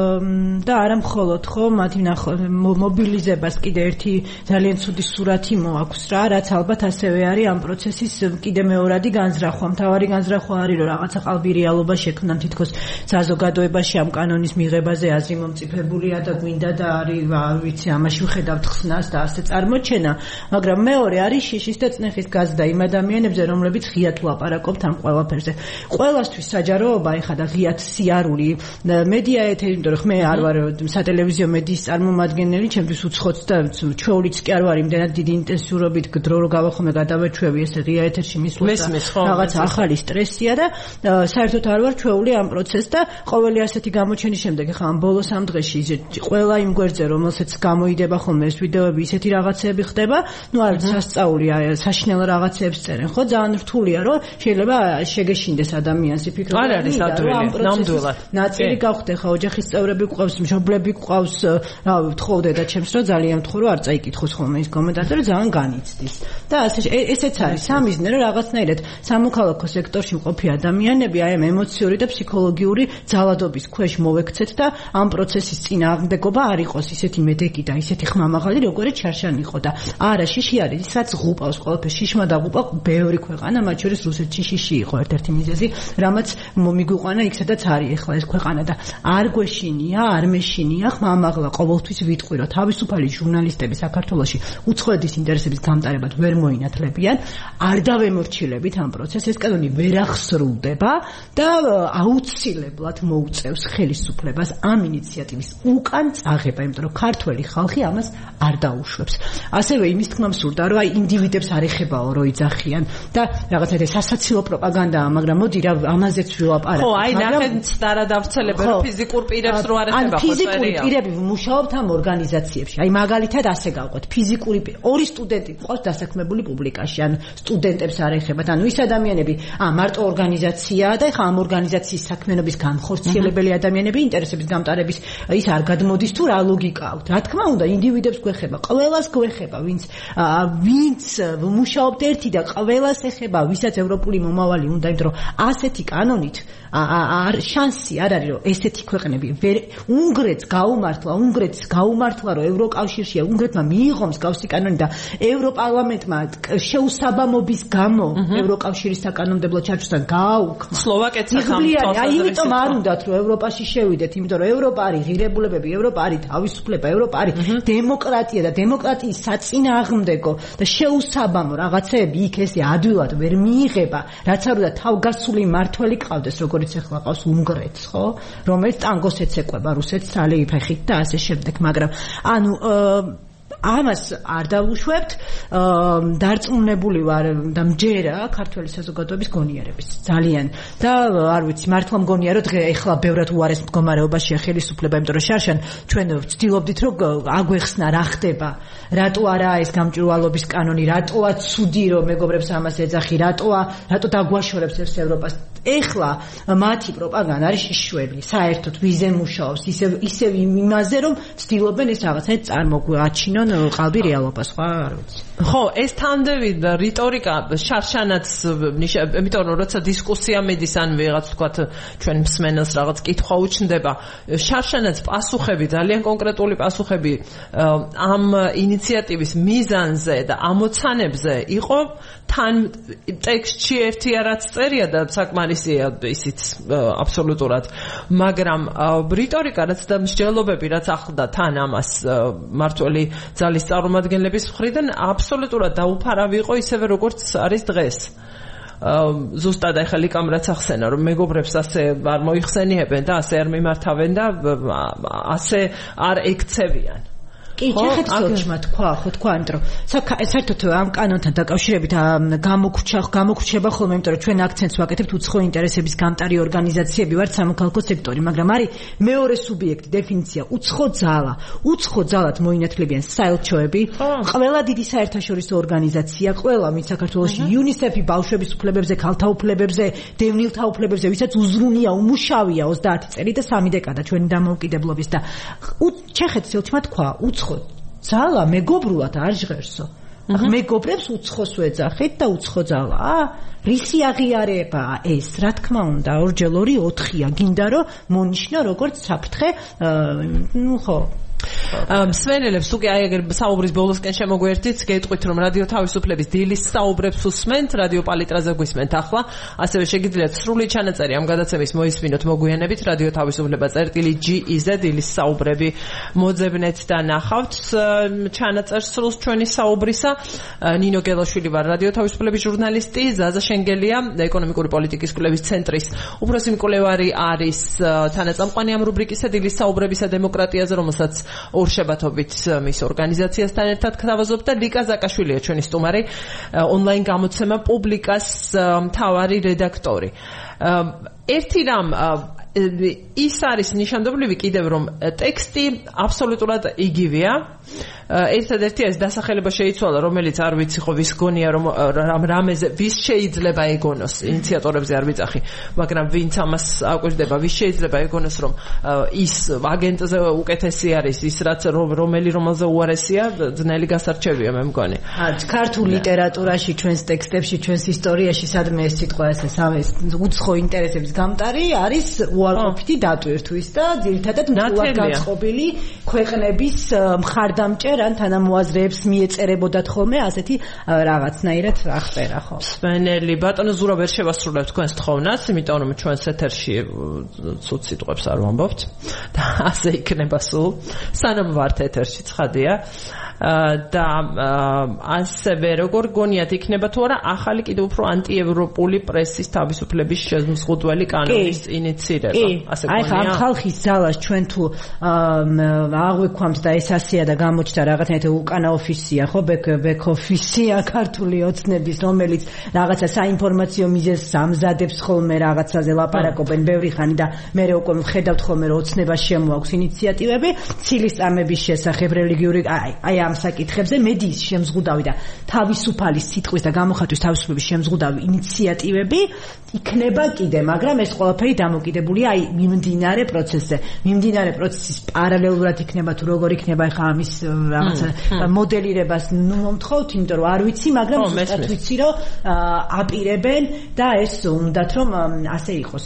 და არა მხოლოდ ხო მათი მობილიზებას კიდე ერთი ძალიან ცუდი სურათი მოაქვს რა, რაც ალბათ ასევე არის ამ პროცესის კიდე მეორადი განზრახვა. მთავარი განზრახვა არის რომ რაღაცა ყალბი რეალობა შექმნან თითქოს საზოგადოებაში ამ კანონის მიღებაზე აზრი მომწიფებულია და გვინდა და არის არ ვიცი ამაში ვხედავთ ხსნას და ასე წარმოჩენა, მაგრამ მეორე არის შიშის და წნეხის გაზრდა იმ ადამიანებზე რომლებიც ღიად ლაპარაკობთ ამ ყველაფერზე. ყველასთვის საჯაროობა ეხა და ღიად სიარული მედია ეთერი, იმიტომ რომ მე არ ვარ სატელევიზიო მედიის წარმომადგენელი, ჩემთვის უცხოც და ჩვეულიც კი არ ვარ იმდენად დიდი ინტენსიურობით დრო რო გავახომე გადავეჩვევი ეს ღია ეთერში მისვლა რაღაც ახალი სტრესია და საერთოდ არ ვარ ჩვეული ამ პროცესს და ყოველი ასეთი გამოჩენის შემდეგ ეხა ამ ბოლოს ამ დღეში ყველა იმ გვერდზე რომელსაც გამოიდება ხოლმე ეს ვიდეოები ისეთი რაღაცეები ხდება, ნუ არ სასწაულია საშინელ რაღაცეებს წერენ, ხო ძალიან რთულია რომ შეიძლება შეგეშინდეს ადამიანს იფიქროს არ არის ადვილი ნამდვილად ნაწილი გავხდე ხა ოჯახის წევრები გვყავს, მშობლები გვყავს, რა ვთხოვდე და ჩემს რო ძალიან ვთხოვ რომ არ წაიკითხოს ხოლმე ის კომენტატორი ძალიან განიცდის და ასე ესეც არის სამიზნე რომ რაღაცნაირად სამოქალაქო სექტორში მყოფი ადამიანები აი ამ ემოციური და ფსიქოლოგიური ძალადობის ქვეშ მოვექცეთ და ამ პროცესის წინააღმდეგობა არ იყოს ისეთი მედეგი და ისეთი ხმამაღალი როგორც შარშან იყო და არა შიში არის ისაც ღუპავს ყველაფერს შიშმა დაღუპა ბევრი ქვეყანა, მათ შორის რუსეთში შიში იყო ერთ-ერთი მიზეზი, რამაც მომიგვიყვანა იქ სადაც არის ახლა ეს ქვეყანა და არ გვეშინია, არ მეშინია ხმამაღლა ყოველთვის ვიტყვი რომ თავისუფალი ჟურნალისტები საქართველოში უცხოეთის ინტერესების გამტარებად ვერ მოინათლებიან, არ დავემორჩილებით ამ პროცესს, ეს კანონი ვერ ახსრულდება და აუცილებლად მოუწევს ხელისუფლებას ამ ინიციატივის უკან წაღება, იმიტომ რომ ქართველი ხალხი ამას არ დაუშვებს. ასევე იმის თქმა მსურდა რომ აი ინდივიდებს არ ეხებაო რო იძახიან და რაღაცა სასაცილო პროპაგანდაა, მაგრამ მოდი რა ამაზეც ვილაპარაკოთ. ხო, აი ნახეთ და დავცელებენ რომ ფიზიკურ პირებს რო არ ეხება ხო წერია. ფიზიკური პირები მუშაობთ ამ ორგანიზაციებში. აი მაგალითად ასე გავყოთ, ფიზიკური ორი სტუდენტი ყავს დასაქმებული პუბლიკაში, ან სტუდენტებს არ ეხებათ, ანუ ის ადამიანები, ა მარტო ორგანიზაციაა და ეხა ამ ორგანიზაციის საქმიანობის განხორციელებელი ადამიანები ინტერესების გამტარების ის არ გადმოდის თუ რა ლოგიკა აქვს. რა თქმა უნდა, ინდივიდებს გვეხება, ყველას გვეხება, ვინც ვინც მუშაობთ ერთი და ყველას ეხება, ვისაც ევროპა ევროპული მომავალი უნდა, იმიტომ რომ ასეთი კანონით არ შანსი არ არის რომ ესეთი ქვეყნები უნგრეთს გაუმართლა უნგრეთს გაუმართლა რომ ევროკავშირშია უნგრეთმა მიიღო მსგავსი კანონი და ევროპარლამენტმა შეუსაბამობის გამო ევროკავშირის საკანონმდებლო ჩარჩოსთან გააუქმა სლოვაკეთსაც ამ თვალსაზრისით აი იმიტომ არ უნდათ რომ ევროპაში შევიდეთ იმიტომ რომ ევროპა არის ღირებულებები ევროპა არის თავისუფლება ევროპა არის დემოკრატია და დემოკრატიის საწინააღმდეგო და შეუსაბამო რაღაცეები იქ ესე ადვილად ვერ მიიღება რაც არ უნდა თავგასული მართველი ყავდეს როგორც ახლა ყავს უნგრეთს ხო რომელიც ტანგოს ეცეკვება რუსეთს ძალე ფეხით და ასე შემდეგ მაგრამ ანუ ამას არ დავუშვებთ დარწმუნებული ვარ და მჯერა ქართველი საზოგადოების გონიერების ძალიან და არ ვიცი მართლა მგონია რომ დღე ეხლა ბევრად უარეს მდგომარეობაშია ხელისუფლება იმიტომ რომ შარშან ჩვენ ვცდილობდით რომ აგვეხსნა რა ხდება რატო არა ეს გამჭვირვალობის კანონი რატოა ცუდი რომ მეგობრებს ამას ეძახი რატოა რატო დაგვაშორებს ეს ევროპას ეხლა მათი პროპაგანდა არის შიშველი საერთოდ ვიზე მუშაობს ისევ ისევ იმაზე რომ ცდილობენ ეს რაღაცა წარმოგვაჩინონ qalbi რეალობას ხო არ ვიცი ხო ეს თანდევი რიტორიკა შარშანაც იმიტომ რომ როცა დისკუსია მედის ან ვიღაც თქვა ჩვენ მსმენელს რაღაც კითხვა უჩნდება შარშანაც პასუხები ძალიან კონკრეტული პასუხები ამ ინიციატივის მიზანზე და ამოცანებზე იყო თან ტექსტში ერთი არაც წერია და საკმარისია ისიც აბსოლუტურად მაგრამ რიტორიკა რაც და მსჯელობები რაც ახლდა თან ამას მართველი ძალის წარმომადგენლების მხრიდან აბსოლუტურად დაუფარავი იყო ისევე როგორც არის დღეს ზუსტად ახლა ლიკამ რაც ახსენა რომ მეგობრებს ასე არ მოიხსენიებენ და ასე არ მიმართავენ და ასე არ ექცევიან კი ჩეხეთ სოჩმა თქვა ხო თქვა იმიტომ საერთოდ ამ კანონთან დაკავშირებით გამოგრჩა გამოგრჩება ხოლმე იმიტომ რომ ჩვენ აქცენტს ვაკეთებთ უცხო ინტერესების გამტარი ორგანიზაციები ვართ სამოქალაქო სექტორი მაგრამ არის მეორე სუბიექტი დეფინიცია უცხო ძალა უცხო ძალად მოინათლებიან საელჩოები ყველა დიდი საერთაშორისო ორგანიზაცია ყველა ვინც საქართველოში იუნისეფი ბავშვების უფლებებზე ქალთა უფლებებზე დევნილთა უფლებებზე ვისაც უზრუნია უმუშავია ოცდაათი წელი და სამი დეკადა ჩვენი დამოუკიდებლობის და ჩეხეთ სოჩმა თქვა უცხო ძალა მეგობრულად არ ჟღერსო. ახლა მეგობრებს უცხოს ვეძახით და უცხო ძალაა. რისი აღიარებაა ეს? რა თქმა უნდა, ორჯერ ორი ოთხია. გინდა რომ მონიშნო როგორც საფრთხე, ნუ ხო მსმენელებს უკვე აი ეგრე საუბრის ბოლოსკენ შემოგვერთით გეტყვით რომ რადიო თავისუფლების დილის საუბრებს უსმენთ რადიო პალიტრაზე გვისმენთ ახლა ასევე შეგიძლიათ სრული ჩანაწერი ამ გადაცემის მოისმინოთ მოგვიანებით რადიო თავისუფლება წერტილი ჯი ი ზედ დილის საუბრები მოძებნეთ და ნახავთ ჩანაწერს სრულს ჩვენი საუბრისა ნინო გელაშვილი ვარ რადიო თავისუფლების ჟურნალისტი ზაზა შენგელია ეკონომიკური პოლიტიკის კვლევის ცენტრის უფროსი მკვლევარი არის თანაწამყვანი ამ რუბრიკისა დილის საუბრებისა დემოკრატიაზე რომელსაც ორშაბათობით მის ორგანიზაციასთან ერთად გთავაზობ და ლიკა ზაკაშვილია ჩვენი სტუმარი ონლაინ გამოცემა პუბლიკას მთავარი რედაქტორი ერთი რამ ის არის ნიშანდობლივი კიდევ რომ ტექსტი აბსოლუტურად იგივეა ერთადერთი ეს დასახელება შეიცვალა რომელიც არ ვიცი ხო ვის გონია რომ რამეზე ვის შეიძლება ეგონოს ინიციატორებზე არ ვიცახი მაგრამ ვინც ამას აკვირდება ვის შეიძლება ეგონოს რომ ის აგენტზე უკეთესი არის ის რაც რომელი რომელზე უარესია ძნელი გასარჩევია მე მგონი ქართულ ლიტერატურაში ჩვენს ტექსტებში ჩვენს ისტორიაში სადმე ეს სიტყვა ესე სამეს უცხო ინტერესების გამტარი არის უარყოფითი დატვირთვის და ძირითადად მთლად გაწყობილი ქვეყნების მხარდამჭერ ან თანამოაზრეებს მიეწერებოდათ ხოლმე ასეთი რაღაცნაირად აღწერა ხო. სვენელი ბატონო ზურა ვერ შევასრულებ თქვენს თხოვნას, იმიტომ რომ ჩვენს ეთერში ცუდ სიტყვებს არ ვამბობთ და ასე იქნება სულ. სანამ ვართ ეთერში ცხადია. და ასევე როგორ გონიათ იქნება თუ არა ახალი კიდევ უფრო ანტიევროპული პრესის თავისუფლების შემზღუდველი კანონის ინიციირება ასე გონია. აი ხა ხალხის ძალას ჩვენ თუ აღვიქვამთ და ეს ასეა და გამოჩნდა რაღაცნაირად უკანა ოფისია ხო ბექ ბექ ოფისია ქართული ოცნების რომელიც რაღაცა საინფორმაციო მიზეზს ამზადებს ხოლმე რაღაცაზე ლაპარაკობენ ბევრი ხანი და მე უკვე ვხედავთ ხოლმე რომ ოცნება შემოაქვს ინიციატივები ცილის წამების შესახებ რელიგიური აი აი ამ საკითხებზე მედიის შემზღუდავი და თავისუფალი სიტყვის და გამოხატვის თავისუფლების შემზღუდავი ინიციატივები იქნება კიდე, მაგრამ ეს ყველაფერი დამოკიდებული დაკავებულია აი მიმდინარე პროცესზე. მიმდინარე პროცესის პარალელურად იქნება თუ როგორ იქნება ხა ამის რაღაცა მოდელირებას ნუ მომთხოვთ, იმიტომ რომ არ ვიცი, მაგრამ ზუსტად ვიცი რომ აპირებენ და ეს უნდათ რომ ასე იყოს.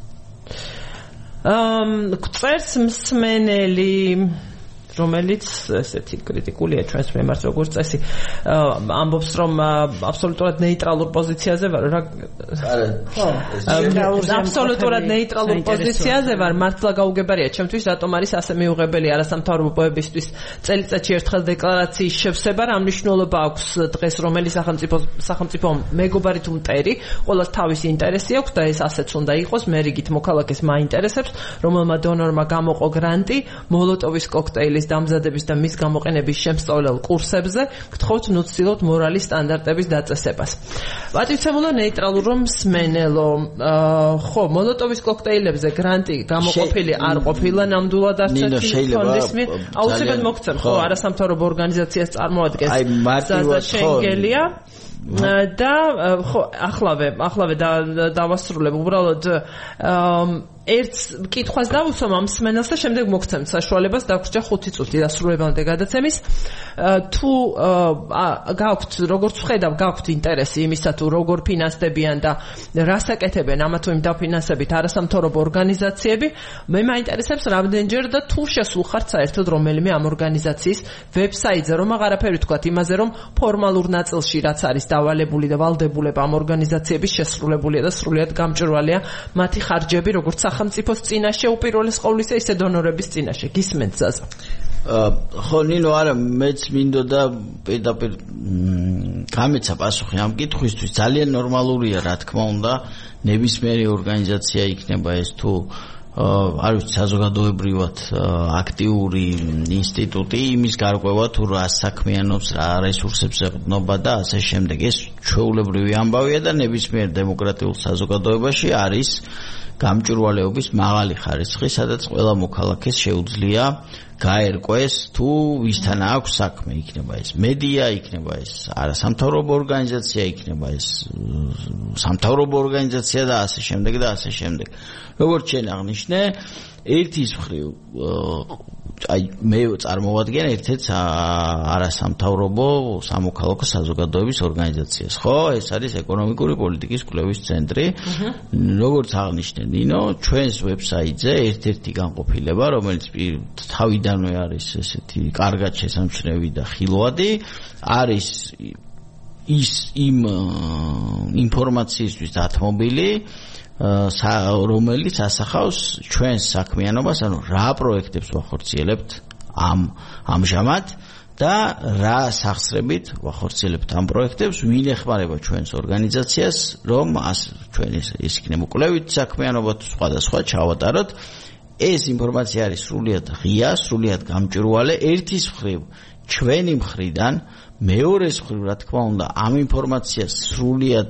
ამ წერს მსმენელი რომელიც ესეთი კრიტიკულია ჩვენს მიმართ როგორც წესი ამბობს რომ აბსოლუტურად ნეიტრალურ პოზიციაზე ვარ რა ხო აბსოლუტურად ნეიტრალურ პოზიციაზე ვარ მართლა გაუგებარია ჩემთვის რატომ არის ასე მიუღებელი არასამთავრობოებისთვის წელიწადში ერთხელ დეკლარაციის შევსება რა მნიშვნელობა აქვს დღეს რომელი სახელმწიფო სახელმწიფო მეგობარი თუ მტერი ყოველს თავისი ინტერესი აქვს და ეს ასეც უნდა იყოს მე რიგით მოქალაქეს მაინტერესებს რომელმა დონორმა გამოყო გრანტი მოლოტოვის კოქტეილის დამზადების და მის გამოყენების შემსწავლელ კურსებზე გთხოვთ ნუ ცდილობთ მორალის სტანდარტების დაწესებას. პატივცემულო ნეიტრალურ რომ მსმენელო ხო მოლოტოვის კოქტეილებზე გრანტი გამოყოფილი არ ყოფილა ნამდვილად არც ერთი ფონდის მიერ აუცილებლად მოგცემ ხო არასამთავრობო ორგანიზაციას წარმოადგენს ზაზა შენგელია და ხო ახლავე ახლავე დავასრულებ უბრალოდ ერთ კითხვას დავუსვამ ამ მსმენელს და შემდეგ მოგცემთ საშუალებას დაგვრჩა ხუთი წუთი დასრულებამდე გადაცემის თუ გაქვთ როგორც ვხედავ გაქვთ ინტერესი იმისა თუ როგორ ფინანსდებიან და რას აკეთებენ ამა თუ იმ დაფინანსებით არასამთავრობო ორგანიზაციები მე მაინტერესებს რამდენჯერ და თუ შესულ ხართ საერთოდ რომელიმე ამ ორგანიზაციის ვებსაიტზე რომ აღარაფერი ვთქვათ იმაზე რომ ფორმალურ ნაწილში რაც არის დავალებული და ვალდებულება ამ ორგანიზაციების შესრულებულია და სრულიად გამჭვირვალეა მათი ხარჯები როგორც სახელმწიფოს წინაშე უპირველეს ყოვლისა ისე დონორების წინაშე გისმენთ ზაზა ხო ნინო არა მეც მინდოდა პირდაპირ გამეცა პასუხი ამ კითხვისთვის ძალიან ნორმალურია რა თქმა უნდა ნებისმიერი ორგანიზაცია იქნება ეს თუ არ ვიცი საზოგადოებრივად აქტიური ინსტიტუტი იმის გარკვევა თუ რა საქმიანობს რა რესურსებს ეყრდნობა და ასე შემდეგ ეს ჩვეულებრივი ამბავია და ნებისმიერ დემოკრატიულ საზოგადოებაში არის გამჭვირვალეობის მაღალი ხარისხი, სადაც ყველა მოქალაქეს შეუძლია გაერკვეს თუ ვისთან აქვს საქმე, იქნება ეს მედია, იქნება ეს არასამთავრობო ორგანიზაცია, იქნება ეს სამთავრობო ორგანიზაცია და ასე შემდეგ და ასე შემდეგ. როგორც შენ აღნიშნე, ერთის მხრივ აი მე წარმოვადგენ ერთ-ერთ არასამთავრობო სამოქალაქო საზოგადოების ორგანიზაციას, ხო? ეს არის ეკონომიკური პოლიტიკის კვლევის ცენტრი. როგორც აღნიშნე ნინო, ჩვენს ვებსაიტზე ერთ-ერთი განყოფილება, რომელიც თავიდანვე არის ესეთი კარგად შესამჩნევი და ხილვადი, არის ის იმ ინფორმაციისთვის დათმობილი რომელიც ასახავს ჩვენს საქმიანობას, ანუ რა პროექტებს ვახორციელებთ ამ ამჟამად და რა სახსრებით ვახორციელებთ ამ პროექტებს, ვინ ეხმარება ჩვენს ორგანიზაციას, რომ ჩვენ ეს იქნება კვლევით საქმიანობა თუ სხვადასხვა ჩავატაროთ. ეს ინფორმაცია არის სრულიად ღია, სრულიად გამჭვირვალე, ერთის მხრივ ჩვენი მხრიდან, მეორეს მხრივ რა თქმა უნდა ამ ინფორმაციას სრულიად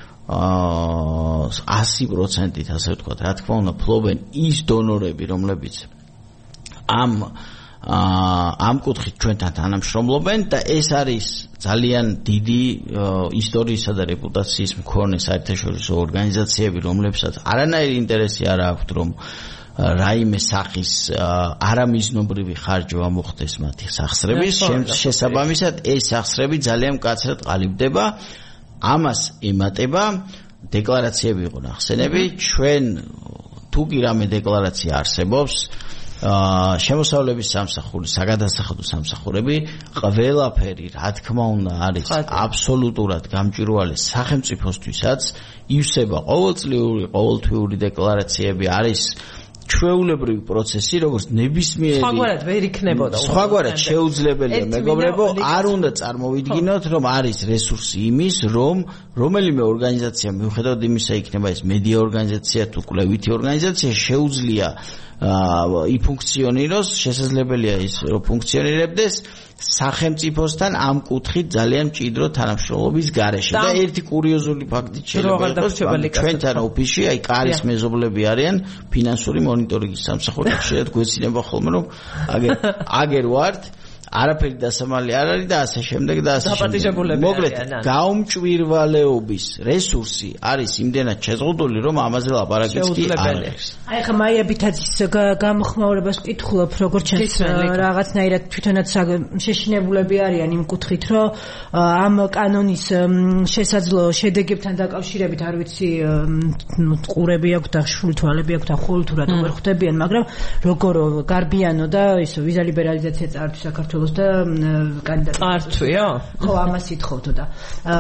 ასი პროცენტით ასე ვთქვათ, რა თქმა უნდა, ფლობენ ის დონორები, რომლებიც ამ ამ კუთხით ჩვენთან თანამშრომლობენ და ეს არის ძალიან დიდი ისტორიისა და რეპუტაციის მქონე საერთაშორისო ორგანიზაციები, რომლებსაც არანაირი ინტერესი არ აქვთ, რომ რაიმე სახის არამიზნობრივი ხარჯვა მოხდეს მათი სახსრების შესაბამისად, ეს სახსრები ძალიან მკაცრად ყალიბდება. ამას ემატება დეკლარაციები იყო ნახსენები ჩვენ თუ კი რამე დეკლარაცია არსებობს შემოსავლების სამსახური საგადასახადო სამსახურები ყველაფერი რა თქმა უნდა არის აბსოლუტურად გამჭვირვალე სახელმწიფოსთვისაც ივსება ყოველწლიური ყოველთვიური დეკლარაციები არის ჩვეულებრივი პროცესი, როგორც ნებისმიერი სხვაგვარად ვერ იქნებოდა. სხვაგვარად შეუძლებელია, მეგობრებო, არ უნდა წარმოვიდგინოთ, რომ არის რესურსი იმის, რომ რომელიმე ორგანიზაცია მიუხედავად იმისა, იქნება ეს მედია ორგანიზაცია თუ კვლევითი ორგანიზაცია, შეუძლია იფუნქციონიროს, შესაძლებელია ის რომ ფუნქციონირებდეს სახელმწიფოსთან ამ კუთხით ძალიან მჭიდრო თანამშრომლობის გარეშე და ერთი კურიოზული ფაქტი შეიძლება იყოს ჩვენთან ოფისში აი კარის მეზობლები არიან ფინანსური მონიტორინგის სამსახური შეიძლება გვეცინება ხოლმე რომ აგერ აგერ ვართ არაფერი დასამალი არ არის და ასე შემდეგ და ასე შემდეგ. მოკლედ, გაუმჭვირვალეობის რესურსი არის იმდენად შეზღუდული, რომ ამაზე ლაპარაკიც კი არ არის. აი ხა მაია ბითაძის გამოხმაურებას ვკითხულობ, როგორც ჩანს რაღაცნაირად თვითონაც შეშინებულები არიან იმ კუთხით, რომ ამ კანონის შესაძლო შედეგებთან დაკავშირებით არ ვიცი ყურები აქვს და შულთვალები აქვს და ხოლ თუ რატომ ვერ ხვდებიან, მაგრამ როგორ გარბიანო და ისო ვიზა ლიბერალიზაცია წართვის საქართველოს და კანდიდატი წართვია? ხო, ამას ითხოვთო და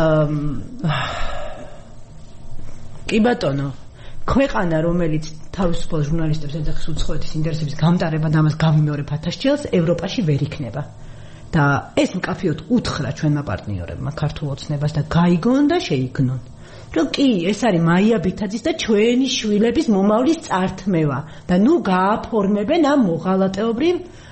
კი ბატონო, ქვეყანა რომელიც თავისუფალ ჟურნალისტებს ეძახის უცხოეთის ინტერესების გამტარება და ამას გამიმეორებ ათასჯერს ევროპაში ვერ იქნება. და ეს მკაფიოდ უთხრა ჩვენმა პარტნიორებმა ქართულ ოცნებას და გაიგონ და შეიგნონ. რომ კი, ეს არის მაია ბითაძის და ჩვენი შვილების მომავლის წართმევა და ნუ გააფორმებენ ამ მოღალატეობრივ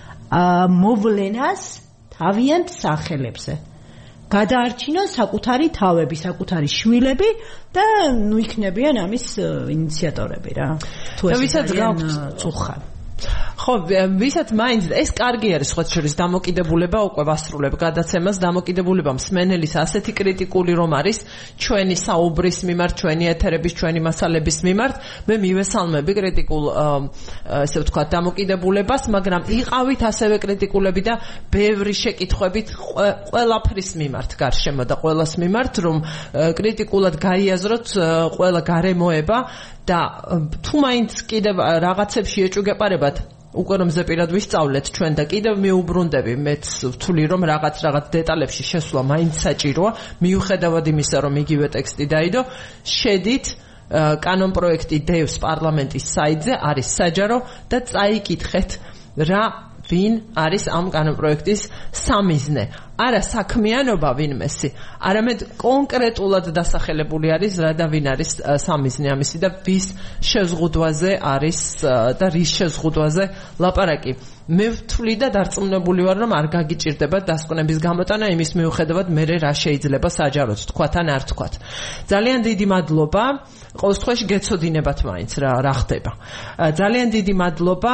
მოვლენას თავიანთ სახელებზე. გადაარჩინონ საკუთარი თავები, საკუთარი შვილები და ნუ იქნებიან ამის ინიციატორები რა. თუ ეს ვისაც გაქვთ წუხან. ხო, ვისაც მაინც ეს კარგი არის სხვა შორის დამოკიდებულება უკვე ვასრულებ გადაცემას დამოკიდებულება მსმენელის ასეთი კრიტიკული რომ არის ჩვენი საუბრის მიმართ, ჩვენი ეთერების, ჩვენი მასალების მიმართ, მე მივესალმები კრიტიკულ ესე ვთქვათ დამოკიდებულებას, მაგრამ იყავით ასევე კრიტიკულები და ბევრი შეკითხვებით ყველაფრის მიმართ, გარშემო და ყველას მიმართ, რომ კრიტიკულად გაიაზროთ ყველა გარემოება და თუ მაინც კიდევ რაღაცებში ეჭვგეპარებათ უკვე რომ ზეპირად ვისწავლეთ ჩვენ და კიდევ მიუბრუნდები მეც ვთვლი რომ რაღაც რაღაც დეტალებში შესვლა მაინც საჭიროა მიუხედავად იმისა რომ იგივე ტექსტი დაიდო შედით კანონ პროექტი დევს პარლამენტის საიტზე არის საჯარო და წაიკითხეთ რა ვინ არის ამ კანონპროექტის სამიზნე. არა საქმიანობა ვინმესი, არამედ კონკრეტულად დასახელებული არის რა და ვინ არის სამიზნე ამისი და ვის შეზღუდვაზე არის და რის შეზღუდვაზე ლაპარაკი. მე ვთვლი და დარწმუნებული ვარ რომ არ გაგიჭირდება დასკვნების გამოტანა იმის მიუხედავად მე რა შეიძლება საჯაროდ თქვათ ან არ თქვათ. ძალიან დიდი მადლობა. ყოველ შემთხვევაში გეცოდინებათ მაინც რა რა ხდება. ძალიან დიდი მადლობა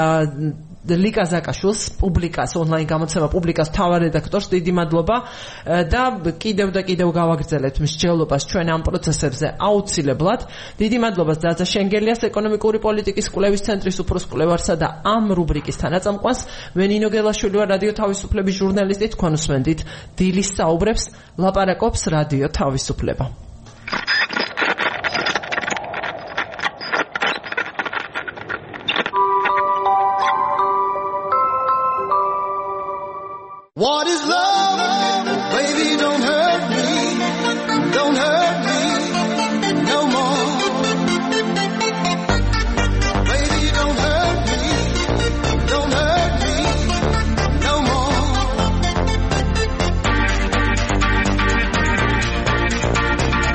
ლიკა ზაკაშვილს, პუბლიკას, ონლაინ გამოცემა პუბლიკას თავარ რედაქტორს დიდი მადლობა და კიდევ და კიდევ გავაგრძელებთ მსჯელობას ჩვენ ამ პროცესებზე აუცილებლად. დიდი მადლობა ზაზა შენგელიას, ეკონომიკური პოლიტიკის კვლევის ცენტრის უფროს კვლევარსა და ამ რუბრიკის თანაწამყვანს. მე ნინო გელაშვილი ვარ, რადიო თავისუფლების ჟურნალისტი, თქვენ უსმენთ დილის საუბრებს, ლაპარაკობს რადიო თავისუფლება. What is love? Baby, don't hurt me. Don't hurt me no more. Baby, don't hurt me. Don't hurt me no more.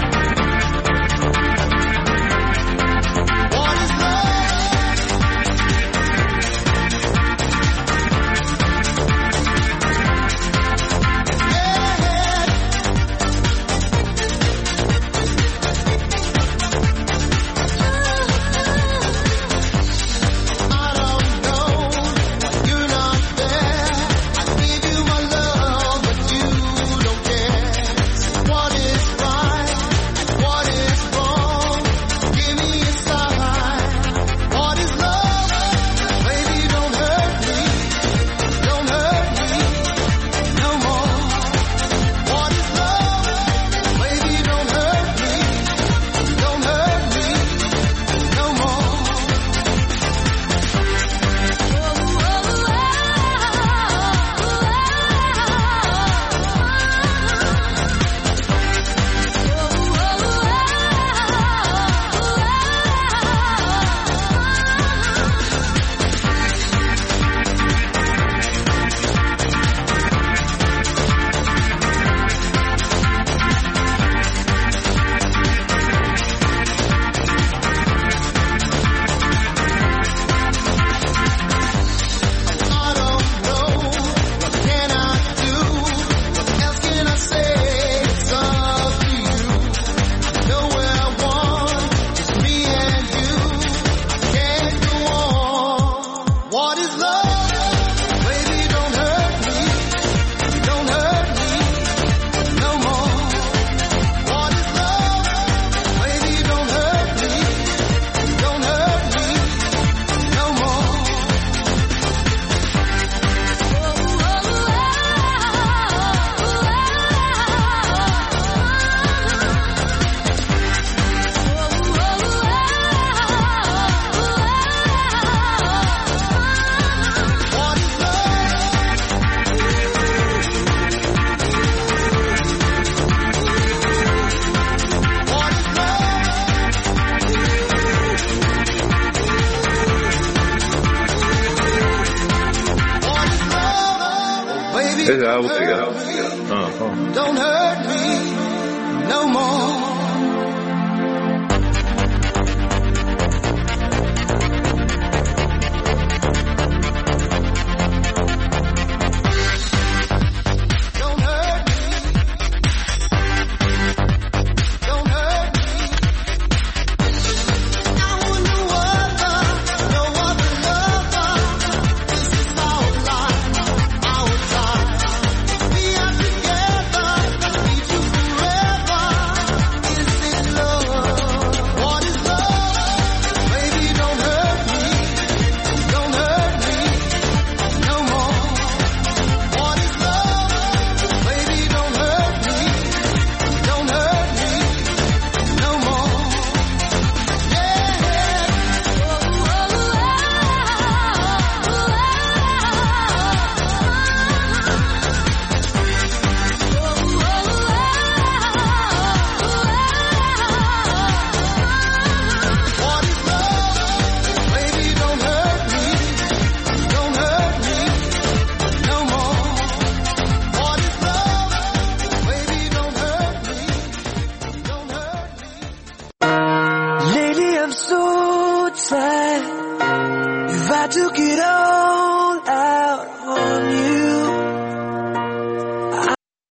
Don't hurt me no more.